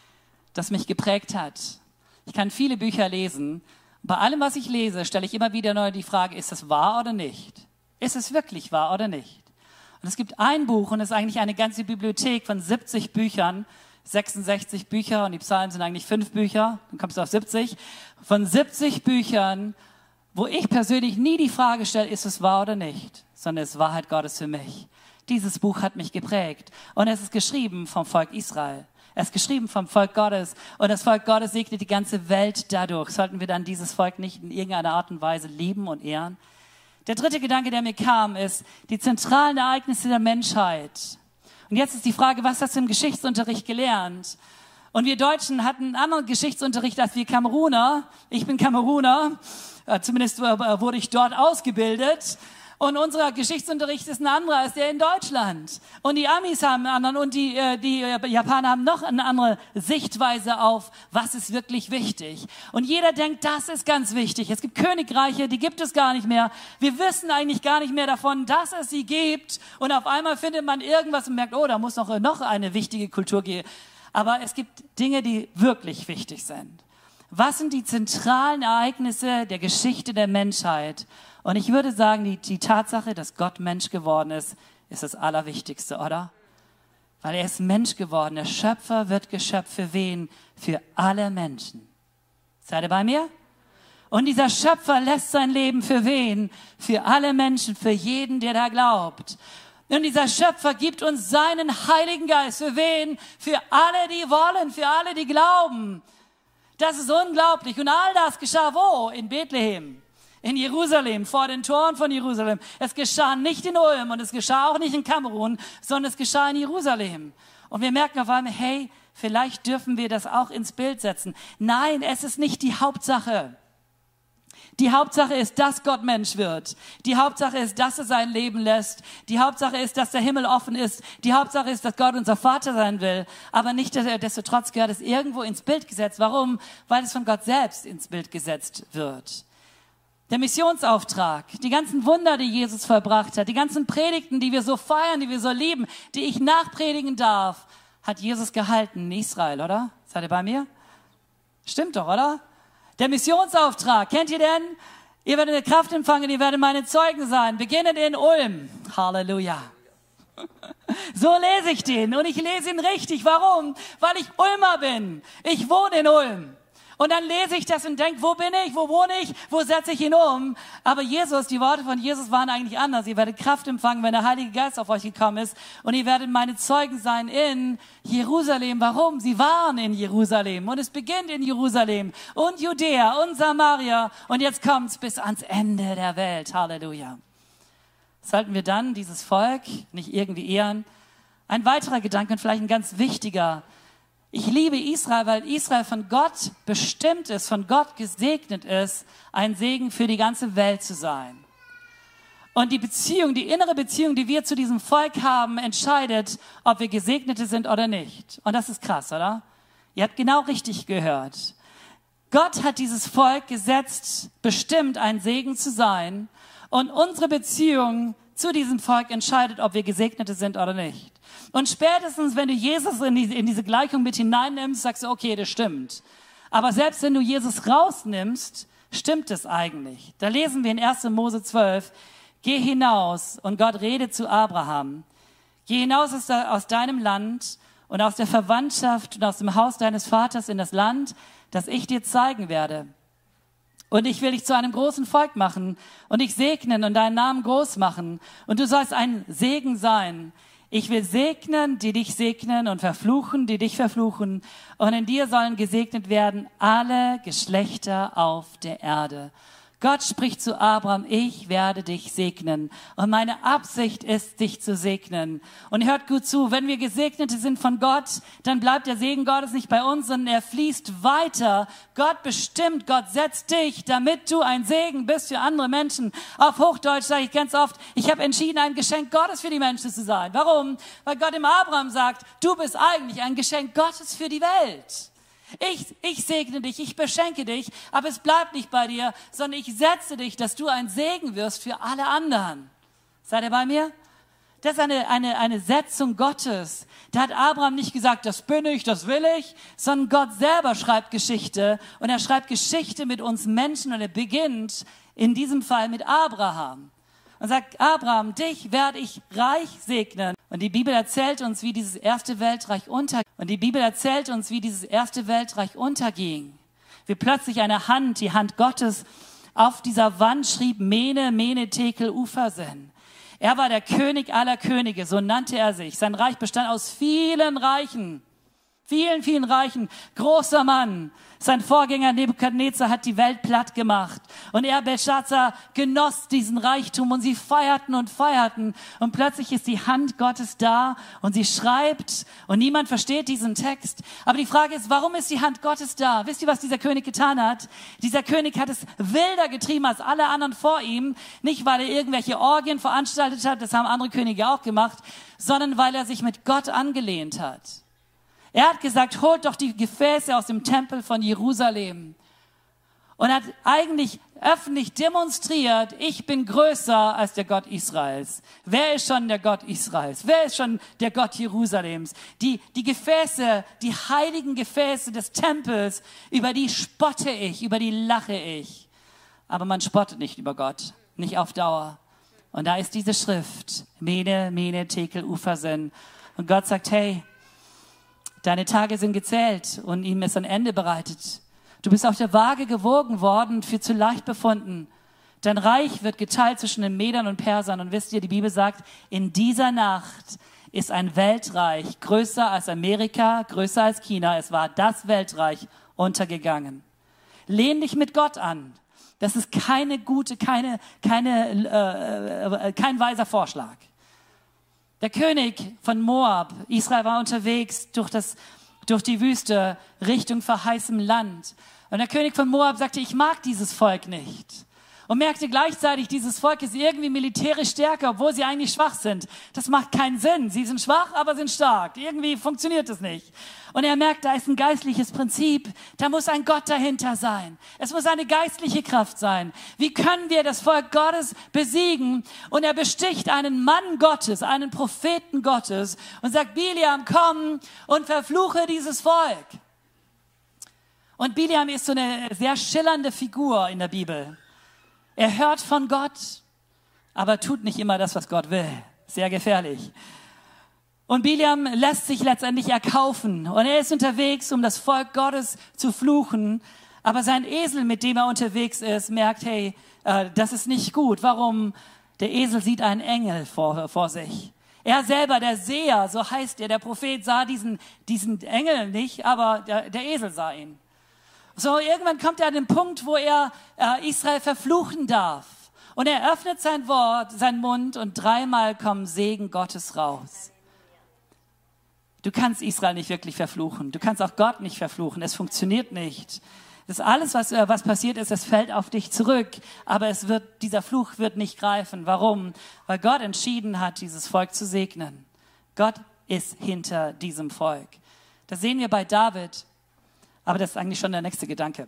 das mich geprägt hat. Ich kann viele Bücher lesen. Bei allem, was ich lese, stelle ich immer wieder neu die Frage, ist es wahr oder nicht? Ist es wirklich wahr oder nicht? Und es gibt ein Buch, und es ist eigentlich eine ganze Bibliothek von siebzig Büchern, sechsundsechzig Bücher und die Psalmen sind eigentlich fünf Bücher, dann kommst du auf siebzig. Von siebzig Büchern, wo ich persönlich nie die Frage stelle, ist es wahr oder nicht, sondern es ist Wahrheit Gottes für mich. Dieses Buch hat mich geprägt und es ist geschrieben vom Volk Israel. Es ist geschrieben vom Volk Gottes und das Volk Gottes segnet die ganze Welt dadurch. Sollten wir dann dieses Volk nicht in irgendeiner Art und Weise lieben und ehren? Der dritte Gedanke, der mir kam, ist die zentralen Ereignisse der Menschheit. Und jetzt ist die Frage, was hast du im Geschichtsunterricht gelernt? Und wir Deutschen hatten einen anderen Geschichtsunterricht als wir Kameruner. Ich bin Kameruner, zumindest wurde ich dort ausgebildet. Und unser Geschichtsunterricht ist ein anderer als der in Deutschland. Und die Amis haben einen anderen und die, die Japaner haben noch eine andere Sichtweise auf, was ist wirklich wichtig. Und jeder denkt, das ist ganz wichtig. Es gibt Königreiche, die gibt es gar nicht mehr. Wir wissen eigentlich gar nicht mehr davon, dass es sie gibt. Und auf einmal findet man irgendwas und merkt, oh, da muss noch, noch eine wichtige Kultur gehen. Aber es gibt Dinge, die wirklich wichtig sind. Was sind die zentralen Ereignisse der Geschichte der Menschheit? Und ich würde sagen, die, die Tatsache, dass Gott Mensch geworden ist, ist das Allerwichtigste, oder? Weil er ist Mensch geworden. Der Schöpfer wird geschöpft für wen? Für alle Menschen. Seid ihr bei mir? Und dieser Schöpfer lässt sein Leben für wen? Für alle Menschen, für jeden, der da glaubt. Und dieser Schöpfer gibt uns seinen Heiligen Geist. Für wen? Für alle, die wollen, für alle, die glauben. Das ist unglaublich. Und all das geschah wo? In Bethlehem. In Jerusalem, vor den Toren von Jerusalem. Es geschah nicht in Ulm und es geschah auch nicht in Kamerun, sondern es geschah in Jerusalem. Und wir merken auf einmal, hey, vielleicht dürfen wir das auch ins Bild setzen. Nein, es ist nicht die Hauptsache. Die Hauptsache ist, dass Gott Mensch wird. Die Hauptsache ist, dass er sein Leben lässt. Die Hauptsache ist, dass der Himmel offen ist. Die Hauptsache ist, dass Gott unser Vater sein will. Aber nicht, dass er destotrotz gehört es irgendwo ins Bild gesetzt. Warum? Weil es von Gott selbst ins Bild gesetzt wird. Der Missionsauftrag, die ganzen Wunder, die Jesus vollbracht hat, die ganzen Predigten, die wir so feiern, die wir so lieben, die ich nachpredigen darf, hat Jesus gehalten in Israel, oder? Seid ihr bei mir? Stimmt doch, oder? Der Missionsauftrag, kennt ihr den? Ihr werdet eine Kraft empfangen, ihr werdet meine Zeugen sein. Beginnend in Ulm. Halleluja. So lese ich den und ich lese ihn richtig. Warum? Weil ich Ulmer bin. Ich wohne in Ulm. Und dann lese ich das und denke, wo bin ich, wo wohne ich, wo setze ich ihn um? Aber Jesus, die Worte von Jesus waren eigentlich anders. Ihr werdet Kraft empfangen, wenn der Heilige Geist auf euch gekommen ist. Und ihr werdet meine Zeugen sein in Jerusalem. Warum? Sie waren in Jerusalem. Und es beginnt in Jerusalem und Judäa und Samaria. Und jetzt kommt es bis ans Ende der Welt. Halleluja. Sollten wir dann dieses Volk nicht irgendwie ehren? Ein weiterer Gedanke und vielleicht ein ganz wichtiger. Ich liebe Israel, weil Israel von Gott bestimmt ist, von Gott gesegnet ist, ein Segen für die ganze Welt zu sein. Und die Beziehung, die innere Beziehung, die wir zu diesem Volk haben, entscheidet, ob wir Gesegnete sind oder nicht. Und das ist krass, oder? Ihr habt genau richtig gehört. Gott hat dieses Volk gesetzt, bestimmt, ein Segen zu sein. Und unsere Beziehung zu diesem Volk entscheidet, ob wir Gesegnete sind oder nicht. Und spätestens, wenn du Jesus in, die, in diese Gleichung mit hineinnimmst, sagst du, okay, das stimmt. Aber selbst wenn du Jesus rausnimmst, stimmt es eigentlich. Da lesen wir in erster Mose zwölf, geh hinaus und Gott redet zu Abraham. Geh hinaus aus, de, aus deinem Land und aus der Verwandtschaft und aus dem Haus deines Vaters in das Land, das ich dir zeigen werde. Und ich will dich zu einem großen Volk machen und dich segnen und deinen Namen groß machen. Und du sollst ein Segen sein. Ich will segnen, die dich segnen und verfluchen, die dich verfluchen. Und in dir sollen gesegnet werden alle Geschlechter auf der Erde. Gott spricht zu Abraham, ich werde dich segnen. Und meine Absicht ist, dich zu segnen. Und hört gut zu, wenn wir Gesegnete sind von Gott, dann bleibt der Segen Gottes nicht bei uns, sondern er fließt weiter. Gott bestimmt, Gott setzt dich, damit du ein Segen bist für andere Menschen. Auf Hochdeutsch sage ich ganz oft, ich habe entschieden, ein Geschenk Gottes für die Menschen zu sein. Warum? Weil Gott dem Abraham sagt, du bist eigentlich ein Geschenk Gottes für die Welt. Ich, ich segne dich, ich beschenke dich, aber es bleibt nicht bei dir, sondern ich setze dich, dass du ein Segen wirst für alle anderen. Seid ihr bei mir? Das ist eine, eine, eine Setzung Gottes. Da hat Abraham nicht gesagt, das bin ich, das will ich, sondern Gott selber schreibt Geschichte und er schreibt Geschichte mit uns Menschen und er beginnt in diesem Fall mit Abraham. Und sagt, Abraham, dich werde ich reich segnen. Und die Bibel erzählt uns, wie dieses erste Weltreich unterging. Und die Bibel erzählt uns, wie dieses erste Weltreich unterging. Wie plötzlich eine Hand, die Hand Gottes, auf dieser Wand schrieb, Mene, Mene, Tekel, Upharsin. Er war der König aller Könige, so nannte er sich. Sein Reich bestand aus vielen Reichen. Vielen, vielen Reichen. Großer Mann. Sein Vorgänger Nebukadnezar hat die Welt platt gemacht. Und er, Belshazzar, genoss diesen Reichtum und sie feierten und feierten. Und plötzlich ist die Hand Gottes da und sie schreibt und niemand versteht diesen Text. Aber die Frage ist, warum ist die Hand Gottes da? Wisst ihr, was dieser König getan hat? Dieser König hat es wilder getrieben als alle anderen vor ihm. Nicht, weil er irgendwelche Orgien veranstaltet hat, das haben andere Könige auch gemacht, sondern weil er sich mit Gott angelehnt hat. Er hat gesagt, holt doch die Gefäße aus dem Tempel von Jerusalem. Und hat eigentlich öffentlich demonstriert, ich bin größer als der Gott Israels. Wer ist schon der Gott Israels? Wer ist schon der Gott Jerusalems? Die, die Gefäße, die heiligen Gefäße des Tempels, über die spotte ich, über die lache ich. Aber man spottet nicht über Gott, nicht auf Dauer. Und da ist diese Schrift, Mene, Mene, Tekel, Upharsin. Und Gott sagt, hey, deine Tage sind gezählt und ihm ist ein Ende bereitet. Du bist auf der Waage gewogen worden und für zu leicht befunden. Dein Reich wird geteilt zwischen den Medern und Persern. Und wisst ihr, die Bibel sagt, in dieser Nacht ist ein Weltreich größer als Amerika, größer als China. Es war das Weltreich untergegangen. Lehn dich mit Gott an. Das ist keine gute, keine, keine, äh, äh, kein weiser Vorschlag. Der König von Moab, Israel war unterwegs durch das, durch die Wüste Richtung verheißenem Land. Und der König von Moab sagte, ich mag dieses Volk nicht. Und merkte gleichzeitig, dieses Volk ist irgendwie militärisch stärker, obwohl sie eigentlich schwach sind. Das macht keinen Sinn. Sie sind schwach, aber sind stark. Irgendwie funktioniert es nicht. Und er merkt, da ist ein geistliches Prinzip. Da muss ein Gott dahinter sein. Es muss eine geistliche Kraft sein. Wie können wir das Volk Gottes besiegen? Und er besticht einen Mann Gottes, einen Propheten Gottes und sagt, Biliam, komm und verfluche dieses Volk. Und Biliam ist so eine sehr schillernde Figur in der Bibel. Er hört von Gott, aber tut nicht immer das, was Gott will. Sehr gefährlich. Und Biliam lässt sich letztendlich erkaufen. Und er ist unterwegs, um das Volk Gottes zu fluchen. Aber sein Esel, mit dem er unterwegs ist, merkt, hey, äh, das ist nicht gut. Warum? Der Esel sieht einen Engel vor, vor sich. Er selber, der Seher, so heißt er, der Prophet, sah diesen, diesen Engel nicht, aber der, der Esel sah ihn. So, irgendwann kommt er an den Punkt, wo er äh, Israel verfluchen darf. Und er öffnet sein Wort, seinen Mund und dreimal kommen Segen Gottes raus. Du kannst Israel nicht wirklich verfluchen. Du kannst auch Gott nicht verfluchen. Es funktioniert nicht. Das alles, was, äh, was passiert ist, es fällt auf dich zurück. Aber es wird, dieser Fluch wird nicht greifen. Warum? Weil Gott entschieden hat, dieses Volk zu segnen. Gott ist hinter diesem Volk. Das sehen wir bei David. Aber das ist eigentlich schon der nächste Gedanke.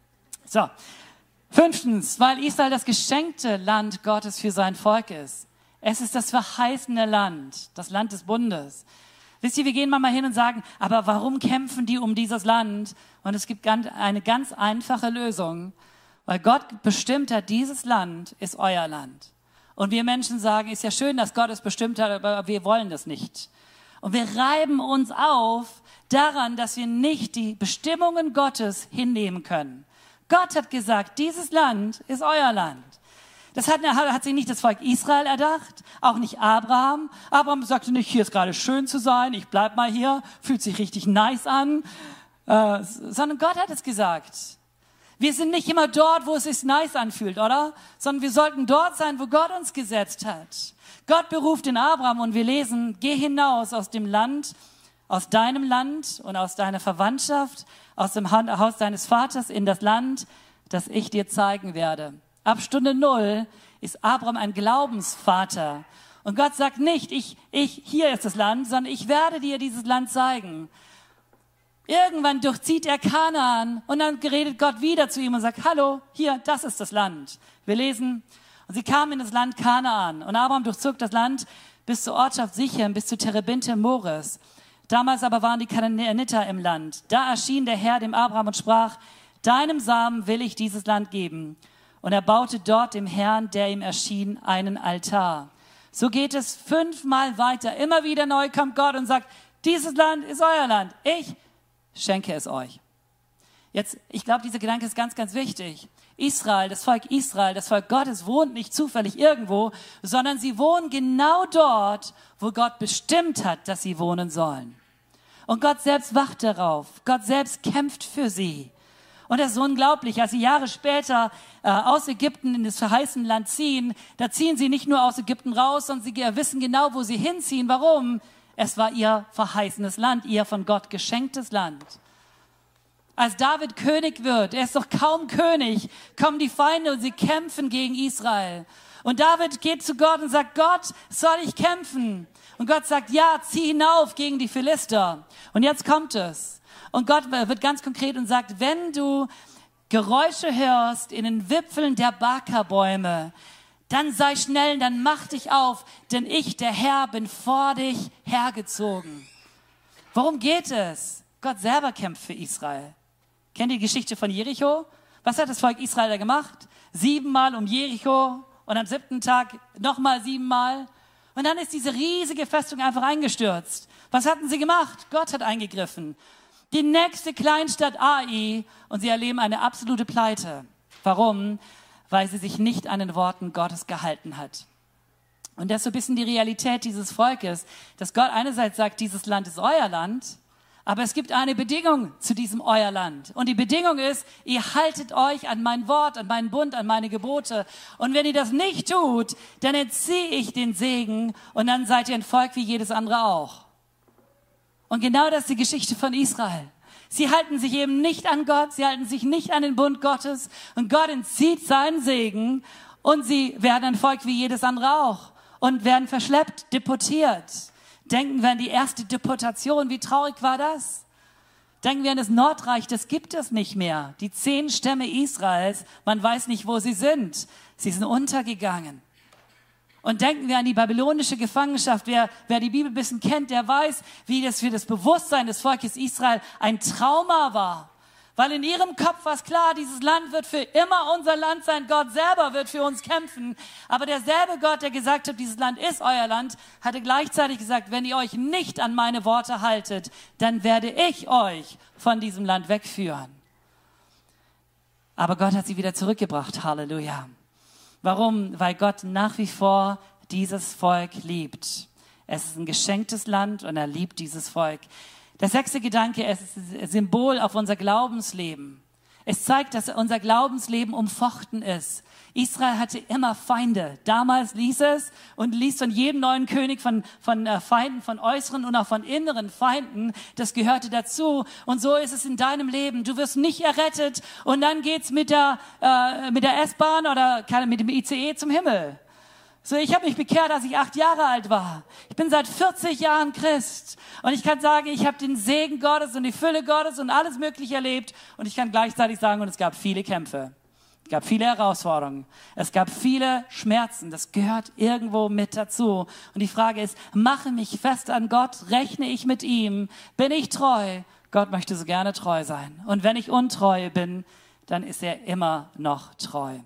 So, fünftens, weil Israel das geschenkte Land Gottes für sein Volk ist. Es ist das verheißene Land, das Land des Bundes. Wisst ihr, wir gehen mal hin und sagen, aber warum kämpfen die um dieses Land? Und es gibt eine ganz einfache Lösung, weil Gott bestimmt hat, dieses Land ist euer Land. Und wir Menschen sagen, ist ja schön, dass Gott es bestimmt hat, aber wir wollen das nicht. Und wir reiben uns auf daran, dass wir nicht die Bestimmungen Gottes hinnehmen können. Gott hat gesagt, dieses Land ist euer Land. Das hat, hat sich nicht das Volk Israel erdacht, auch nicht Abraham. Abraham sagte nicht, hier ist gerade schön zu sein, ich bleib mal hier, fühlt sich richtig nice an. Äh, sondern Gott hat es gesagt. Wir sind nicht immer dort, wo es sich nice anfühlt, oder? Sondern wir sollten dort sein, wo Gott uns gesetzt hat. Gott beruft den Abraham und wir lesen, geh hinaus aus dem Land, aus deinem Land und aus deiner Verwandtschaft, aus dem Haus deines Vaters in das Land, das ich dir zeigen werde. Ab Stunde Null ist Abraham ein Glaubensvater. Und Gott sagt nicht, ich, ich, hier ist das Land, sondern ich werde dir dieses Land zeigen. Irgendwann durchzieht er Kanaan und dann redet Gott wieder zu ihm und sagt, hallo, hier, das ist das Land. Wir lesen, und sie kamen in das Land Kanaan und Abraham durchzog das Land bis zur Ortschaft Sichem, bis zu Terebinte Mores. Damals aber waren die Kanaaniter im Land. Da erschien der Herr dem Abraham und sprach, deinem Samen will ich dieses Land geben. Und er baute dort dem Herrn, der ihm erschien, einen Altar. So geht es fünfmal weiter. Immer wieder neu kommt Gott und sagt, dieses Land ist euer Land. Ich schenke es euch. Jetzt, ich glaube, dieser Gedanke ist ganz, ganz wichtig. Israel, das Volk Israel, das Volk Gottes wohnt nicht zufällig irgendwo, sondern sie wohnen genau dort, wo Gott bestimmt hat, dass sie wohnen sollen. Und Gott selbst wacht darauf. Gott selbst kämpft für sie. Und das ist so unglaublich. Als sie Jahre später äh, aus Ägypten in das verheißene Land ziehen, da ziehen sie nicht nur aus Ägypten raus, sondern sie wissen genau, wo sie hinziehen. Warum? Es war ihr verheißenes Land, ihr von Gott geschenktes Land. Als David König wird, er ist doch kaum König, kommen die Feinde und sie kämpfen gegen Israel. Und David geht zu Gott und sagt, Gott, soll ich kämpfen? Und Gott sagt, ja, zieh hinauf gegen die Philister. Und jetzt kommt es. Und Gott wird ganz konkret und sagt, wenn du Geräusche hörst in den Wipfeln der Bakabäume, dann sei schnell, dann mach dich auf, denn ich, der Herr, bin vor dich hergezogen. Worum geht es? Gott selber kämpft für Israel. Kennt ihr die Geschichte von Jericho? Was hat das Volk Israel da gemacht? Siebenmal um Jericho und am siebten Tag nochmal siebenmal. Und dann ist diese riesige Festung einfach eingestürzt. Was hatten sie gemacht? Gott hat eingegriffen. Die nächste Kleinstadt Ai und sie erleben eine absolute Pleite. Warum? Weil sie sich nicht an den Worten Gottes gehalten hat. Und das ist so ein bisschen die Realität dieses Volkes, dass Gott einerseits sagt, dieses Land ist euer Land, aber es gibt eine Bedingung zu diesem euer Land. Und die Bedingung ist, ihr haltet euch an mein Wort, an meinen Bund, an meine Gebote. Und wenn ihr das nicht tut, dann entziehe ich den Segen und dann seid ihr ein Volk wie jedes andere auch. Und genau das ist die Geschichte von Israel. Sie halten sich eben nicht an Gott, sie halten sich nicht an den Bund Gottes und Gott entzieht seinen Segen und sie werden ein Volk wie jedes andere auch und werden verschleppt, deportiert. Denken wir an die erste Deportation, wie traurig war das? Denken wir an das Nordreich, das gibt es nicht mehr. Die zehn Stämme Israels, man weiß nicht, wo sie sind. Sie sind untergegangen. Und denken wir an die babylonische Gefangenschaft. Wer, wer die Bibel ein bisschen kennt, der weiß, wie das für das Bewusstsein des Volkes Israel ein Trauma war. Weil in ihrem Kopf war es klar, dieses Land wird für immer unser Land sein. Gott selber wird für uns kämpfen. Aber derselbe Gott, der gesagt hat, dieses Land ist euer Land, hatte gleichzeitig gesagt, wenn ihr euch nicht an meine Worte haltet, dann werde ich euch von diesem Land wegführen. Aber Gott hat sie wieder zurückgebracht. Halleluja. Warum? Weil Gott nach wie vor dieses Volk liebt. Es ist ein geschenktes Land und er liebt dieses Volk. Der sechste Gedanke, es ist ein Symbol auf unser Glaubensleben. Es zeigt, dass unser Glaubensleben umfochten ist. Israel hatte immer Feinde. Damals ließ es und ließ von jedem neuen König von, von äh, Feinden, von äußeren und auch von inneren Feinden. Das gehörte dazu. Und so ist es in deinem Leben. Du wirst nicht errettet und dann geht's mit der, äh, mit der S-Bahn oder mit dem I C E zum Himmel. So, ich habe mich bekehrt, als ich acht Jahre alt war. Ich bin seit vierzig Jahren Christ. Und ich kann sagen, ich habe den Segen Gottes und die Fülle Gottes und alles Mögliche erlebt. Und ich kann gleichzeitig sagen, und es gab viele Kämpfe. Es gab viele Herausforderungen. Es gab viele Schmerzen. Das gehört irgendwo mit dazu. Und die Frage ist, mache mich fest an Gott? Rechne ich mit ihm? Bin ich treu? Gott möchte so gerne treu sein. Und wenn ich untreu bin, dann ist er immer noch treu.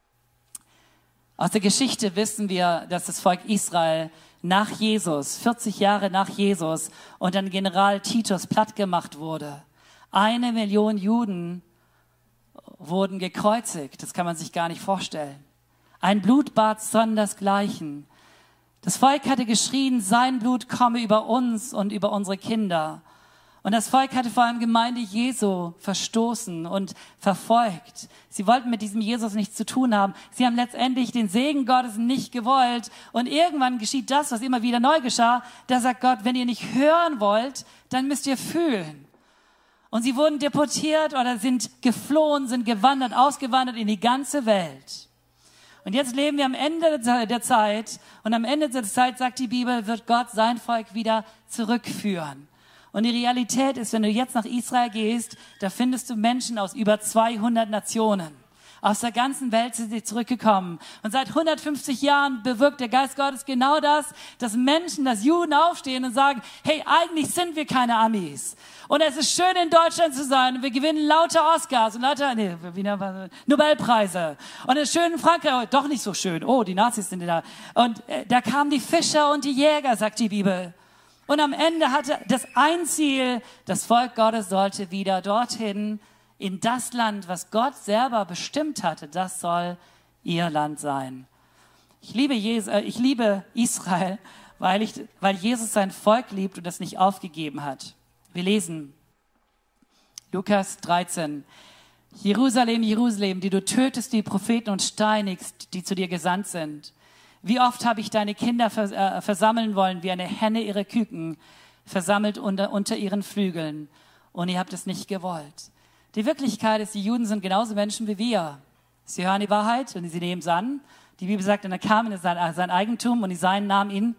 Aus der Geschichte wissen wir, dass das Volk Israel nach Jesus, vierzig Jahre nach Jesus, unter den General Titus plattgemacht wurde. Eine Million Juden wurden gekreuzigt. Das kann man sich gar nicht vorstellen. Ein Blutbad sondersgleichen. Das Volk hatte geschrien, sein Blut komme über uns und über unsere Kinder. Und das Volk hatte vor allem Gemeinde Jesu verstoßen und verfolgt. Sie wollten mit diesem Jesus nichts zu tun haben. Sie haben letztendlich den Segen Gottes nicht gewollt. Und irgendwann geschieht das, was immer wieder neu geschah. Da sagt Gott, wenn ihr nicht hören wollt, dann müsst ihr fühlen. Und sie wurden deportiert oder sind geflohen, sind gewandert, ausgewandert in die ganze Welt. Und jetzt leben wir am Ende der Zeit. Und am Ende der Zeit, sagt die Bibel, wird Gott sein Volk wieder zurückführen. Und die Realität ist, wenn du jetzt nach Israel gehst, da findest du Menschen aus über zweihundert Nationen. Aus der ganzen Welt sind sie zurückgekommen. Und seit hundertfünfzig Jahren bewirkt der Geist Gottes genau das, dass Menschen, dass Juden aufstehen und sagen, hey, eigentlich sind wir keine Amis. Und es ist schön, in Deutschland zu sein. Und wir gewinnen lauter Oscars und lauter nee, Nobelpreise. Und es ist schön in Frankreich, doch nicht so schön. Oh, die Nazis sind da. Und äh, da kamen die Fischer und die Jäger, sagt die Bibel. Und am Ende hatte das ein Ziel, das Volk Gottes sollte wieder dorthin, in das Land, was Gott selber bestimmt hatte. Das soll ihr Land sein. Ich liebe, Jesus, äh, ich liebe Israel, weil, ich, weil Jesus sein Volk liebt und das nicht aufgegeben hat. Wir lesen Lukas dreizehn. Jerusalem, Jerusalem, die du tötest die Propheten und steinigst, die zu dir gesandt sind. Wie oft habe ich deine Kinder vers- äh, versammeln wollen, wie eine Henne ihre Küken, versammelt unter, unter ihren Flügeln. Und ihr habt es nicht gewollt. Die Wirklichkeit ist, die Juden sind genauso Menschen wie wir. Sie hören die Wahrheit und sie nehmen es an. Die Bibel sagt, und er kam in sein, sein Eigentum und die Seinen nahmen ihn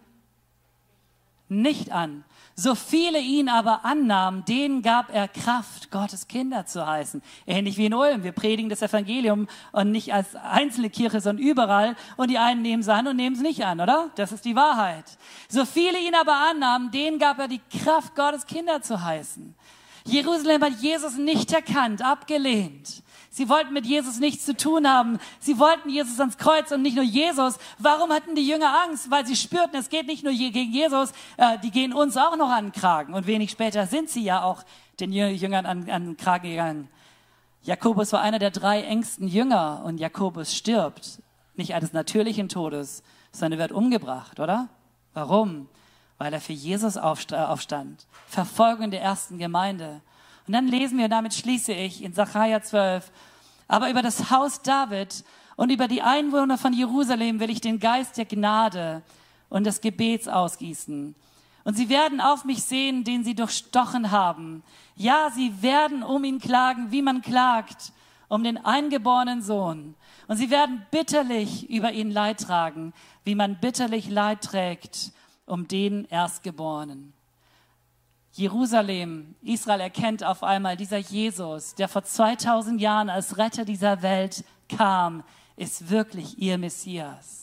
nicht an. So viele ihn aber annahmen, denen gab er Kraft, Gottes Kinder zu heißen. Ähnlich wie in Ulm. Wir predigen das Evangelium und nicht als einzelne Kirche, sondern überall. Und die einen nehmen es an und nehmen es nicht an, oder? Das ist die Wahrheit. So viele ihn aber annahmen, denen gab er die Kraft, Gottes Kinder zu heißen. Jerusalem hat Jesus nicht erkannt, abgelehnt. Sie wollten mit Jesus nichts zu tun haben. Sie wollten Jesus ans Kreuz und nicht nur Jesus. Warum hatten die Jünger Angst? Weil sie spürten, es geht nicht nur gegen Jesus, äh, die gehen uns auch noch an den Kragen. Und wenig später sind sie ja auch den Jüngern an, an den Kragen gegangen. Jakobus war einer der drei engsten Jünger und Jakobus stirbt. Nicht eines natürlichen Todes, sondern wird umgebracht, oder? Warum? Weil er für Jesus aufstand. Verfolgung der ersten Gemeinde. Und dann lesen wir, damit schließe ich, in Sacharja zwölf, aber über das Haus David und über die Einwohner von Jerusalem will ich den Geist der Gnade und des Gebets ausgießen. Und sie werden auf mich sehen, den sie durchstochen haben. Ja, sie werden um ihn klagen, wie man klagt, um den eingeborenen Sohn. Und sie werden bitterlich über ihn Leid tragen, wie man bitterlich Leid trägt um den Erstgeborenen. Jerusalem, Israel erkennt auf einmal, dieser Jesus, der vor zweitausend Jahren als Retter dieser Welt kam, ist wirklich ihr Messias.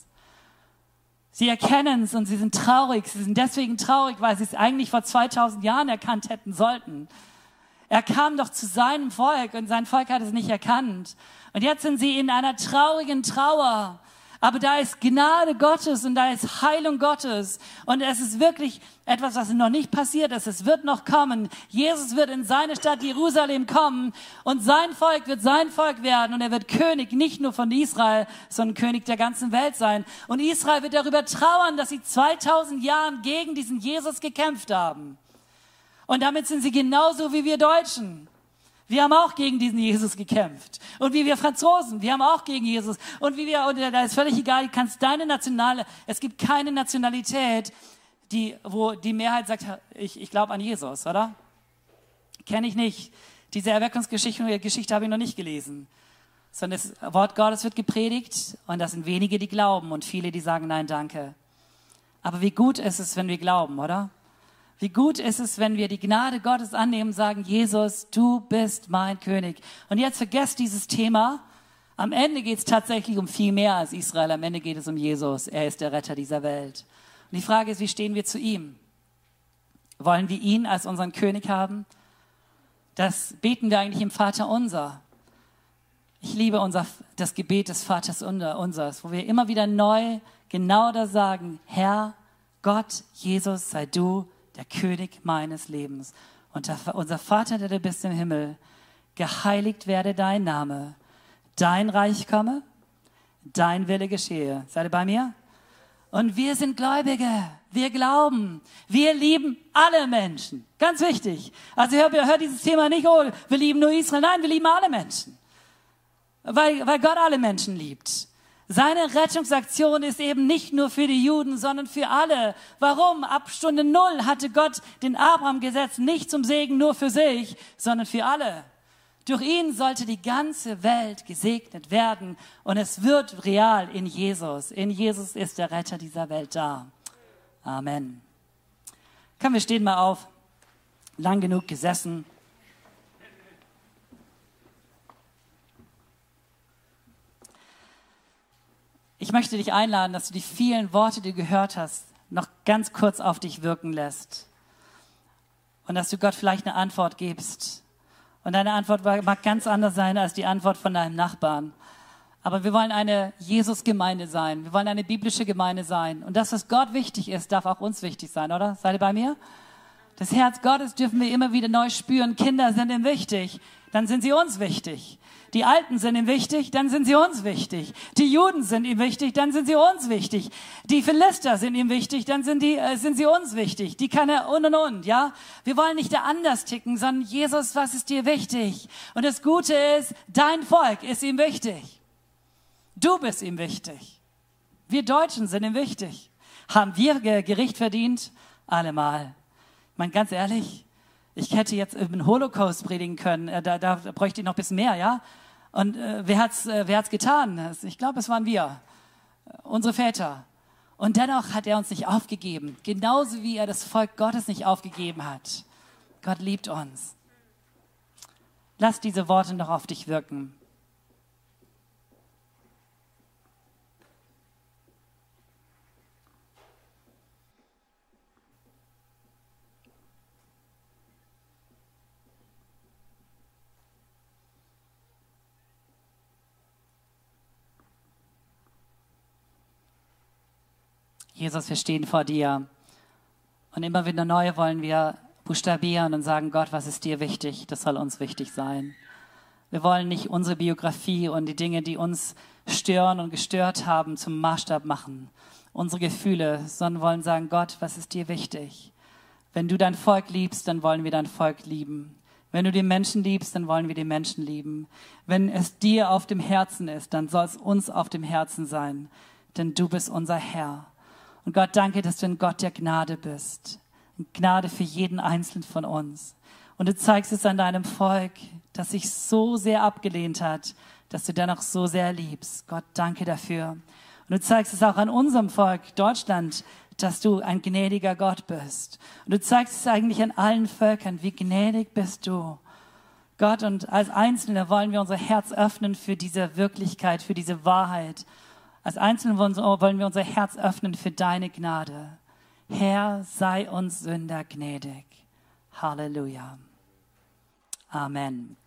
Sie erkennen es und sie sind traurig. Sie sind deswegen traurig, weil sie es eigentlich vor zweitausend Jahren erkannt hätten sollten. Er kam doch zu seinem Volk und sein Volk hat es nicht erkannt. Und jetzt sind sie in einer traurigen Trauer. Aber da ist Gnade Gottes und da ist Heilung Gottes. Und es ist wirklich etwas, was noch nicht passiert ist. Es wird noch kommen. Jesus wird in seine Stadt Jerusalem kommen und sein Volk wird sein Volk werden. Und er wird König nicht nur von Israel, sondern König der ganzen Welt sein. Und Israel wird darüber trauern, dass sie zweitausend Jahren gegen diesen Jesus gekämpft haben. Und damit sind sie genauso wie wir Deutschen. Wir haben auch gegen diesen Jesus gekämpft. Und wie wir Franzosen, wir haben auch gegen Jesus. Und wie wir, und da ist völlig egal, du kannst deine Nationale, es gibt keine Nationalität, die, wo die Mehrheit sagt, ich, ich glaube an Jesus, oder? Kenne ich nicht. Diese Erweckungsgeschichte Geschichte habe ich noch nicht gelesen. Sondern das Wort Gottes wird gepredigt und das sind wenige, die glauben und viele, die sagen, nein, danke. Aber wie gut ist es, wenn wir glauben, oder? Wie gut ist es, wenn wir die Gnade Gottes annehmen und sagen, Jesus, du bist mein König. Und jetzt vergesst dieses Thema. Am Ende geht es tatsächlich um viel mehr als Israel. Am Ende geht es um Jesus. Er ist der Retter dieser Welt. Und die Frage ist, wie stehen wir zu ihm? Wollen wir ihn als unseren König haben? Das beten wir eigentlich im Vater unser. Ich liebe unser, das Gebet des Vaters unsers, wo wir immer wieder neu genau das sagen, Herr, Gott, Jesus, sei du der König meines Lebens. Und unser Vater, der du bist im Himmel, geheiligt werde dein Name, dein Reich komme, dein Wille geschehe. Seid ihr bei mir? Und wir sind Gläubige, wir glauben, wir lieben alle Menschen. Ganz wichtig. Also hört, hört dieses Thema nicht, oh, wir lieben nur Israel. Nein, wir lieben alle Menschen. Weil, weil Gott alle Menschen liebt. Seine Rettungsaktion ist eben nicht nur für die Juden, sondern für alle. Warum? Ab Stunde Null hatte Gott den Abraham gesetzt, nicht zum Segen nur für sich, sondern für alle. Durch ihn sollte die ganze Welt gesegnet werden und es wird real in Jesus. In Jesus ist der Retter dieser Welt da. Amen. Komm, wir stehen mal auf. Lang genug gesessen. Ich möchte dich einladen, dass du die vielen Worte, die du gehört hast, noch ganz kurz auf dich wirken lässt. Und dass du Gott vielleicht eine Antwort gibst. Und deine Antwort mag ganz anders sein als die Antwort von deinem Nachbarn. Aber wir wollen eine Jesus-Gemeinde sein. Wir wollen eine biblische Gemeinde sein. Und das, was Gott wichtig ist, darf auch uns wichtig sein, oder? Seid ihr bei mir? Das Herz Gottes dürfen wir immer wieder neu spüren. Kinder sind ihm wichtig, dann sind sie uns wichtig. Die Alten sind ihm wichtig, dann sind sie uns wichtig. Die Juden sind ihm wichtig, dann sind sie uns wichtig. Die Philister sind ihm wichtig, dann sind, die, äh, sind sie uns wichtig. Die kann er und und und, ja. Wir wollen nicht da anders ticken, sondern Jesus, was ist dir wichtig? Und das Gute ist, dein Volk ist ihm wichtig. Du bist ihm wichtig. Wir Deutschen sind ihm wichtig. Haben wir Gericht verdient? Allemal. Ich meine, ganz ehrlich, ich hätte jetzt über den Holocaust predigen können. Da, da bräuchte ich noch ein bisschen mehr, ja? Und äh, wer hat's, äh, wer hat's getan? Ich glaube, es waren wir, unsere Väter. Und dennoch hat er uns nicht aufgegeben, genauso wie er das Volk Gottes nicht aufgegeben hat. Gott liebt uns. Lass diese Worte noch auf dich wirken. Jesus, wir stehen vor dir und immer wieder neu wollen wir buchstabieren und sagen, Gott, was ist dir wichtig? Das soll uns wichtig sein. Wir wollen nicht unsere Biografie und die Dinge, die uns stören und gestört haben, zum Maßstab machen, unsere Gefühle, sondern wollen sagen, Gott, was ist dir wichtig? Wenn du dein Volk liebst, dann wollen wir dein Volk lieben. Wenn du die Menschen liebst, dann wollen wir die Menschen lieben. Wenn es dir auf dem Herzen ist, dann soll es uns auf dem Herzen sein, denn du bist unser Herr. Und Gott, danke, dass du ein Gott der Gnade bist. Gnade für jeden Einzelnen von uns. Und du zeigst es an deinem Volk, das sich so sehr abgelehnt hat, dass du dennoch so sehr liebst. Gott, danke dafür. Und du zeigst es auch an unserem Volk, Deutschland, dass du ein gnädiger Gott bist. Und du zeigst es eigentlich an allen Völkern, wie gnädig bist du. Gott, und als Einzelne wollen wir unser Herz öffnen für diese Wirklichkeit, für diese Wahrheit. Als Einzelne wollen wir unser Herz öffnen für deine Gnade. Herr, sei uns Sünder gnädig. Halleluja. Amen.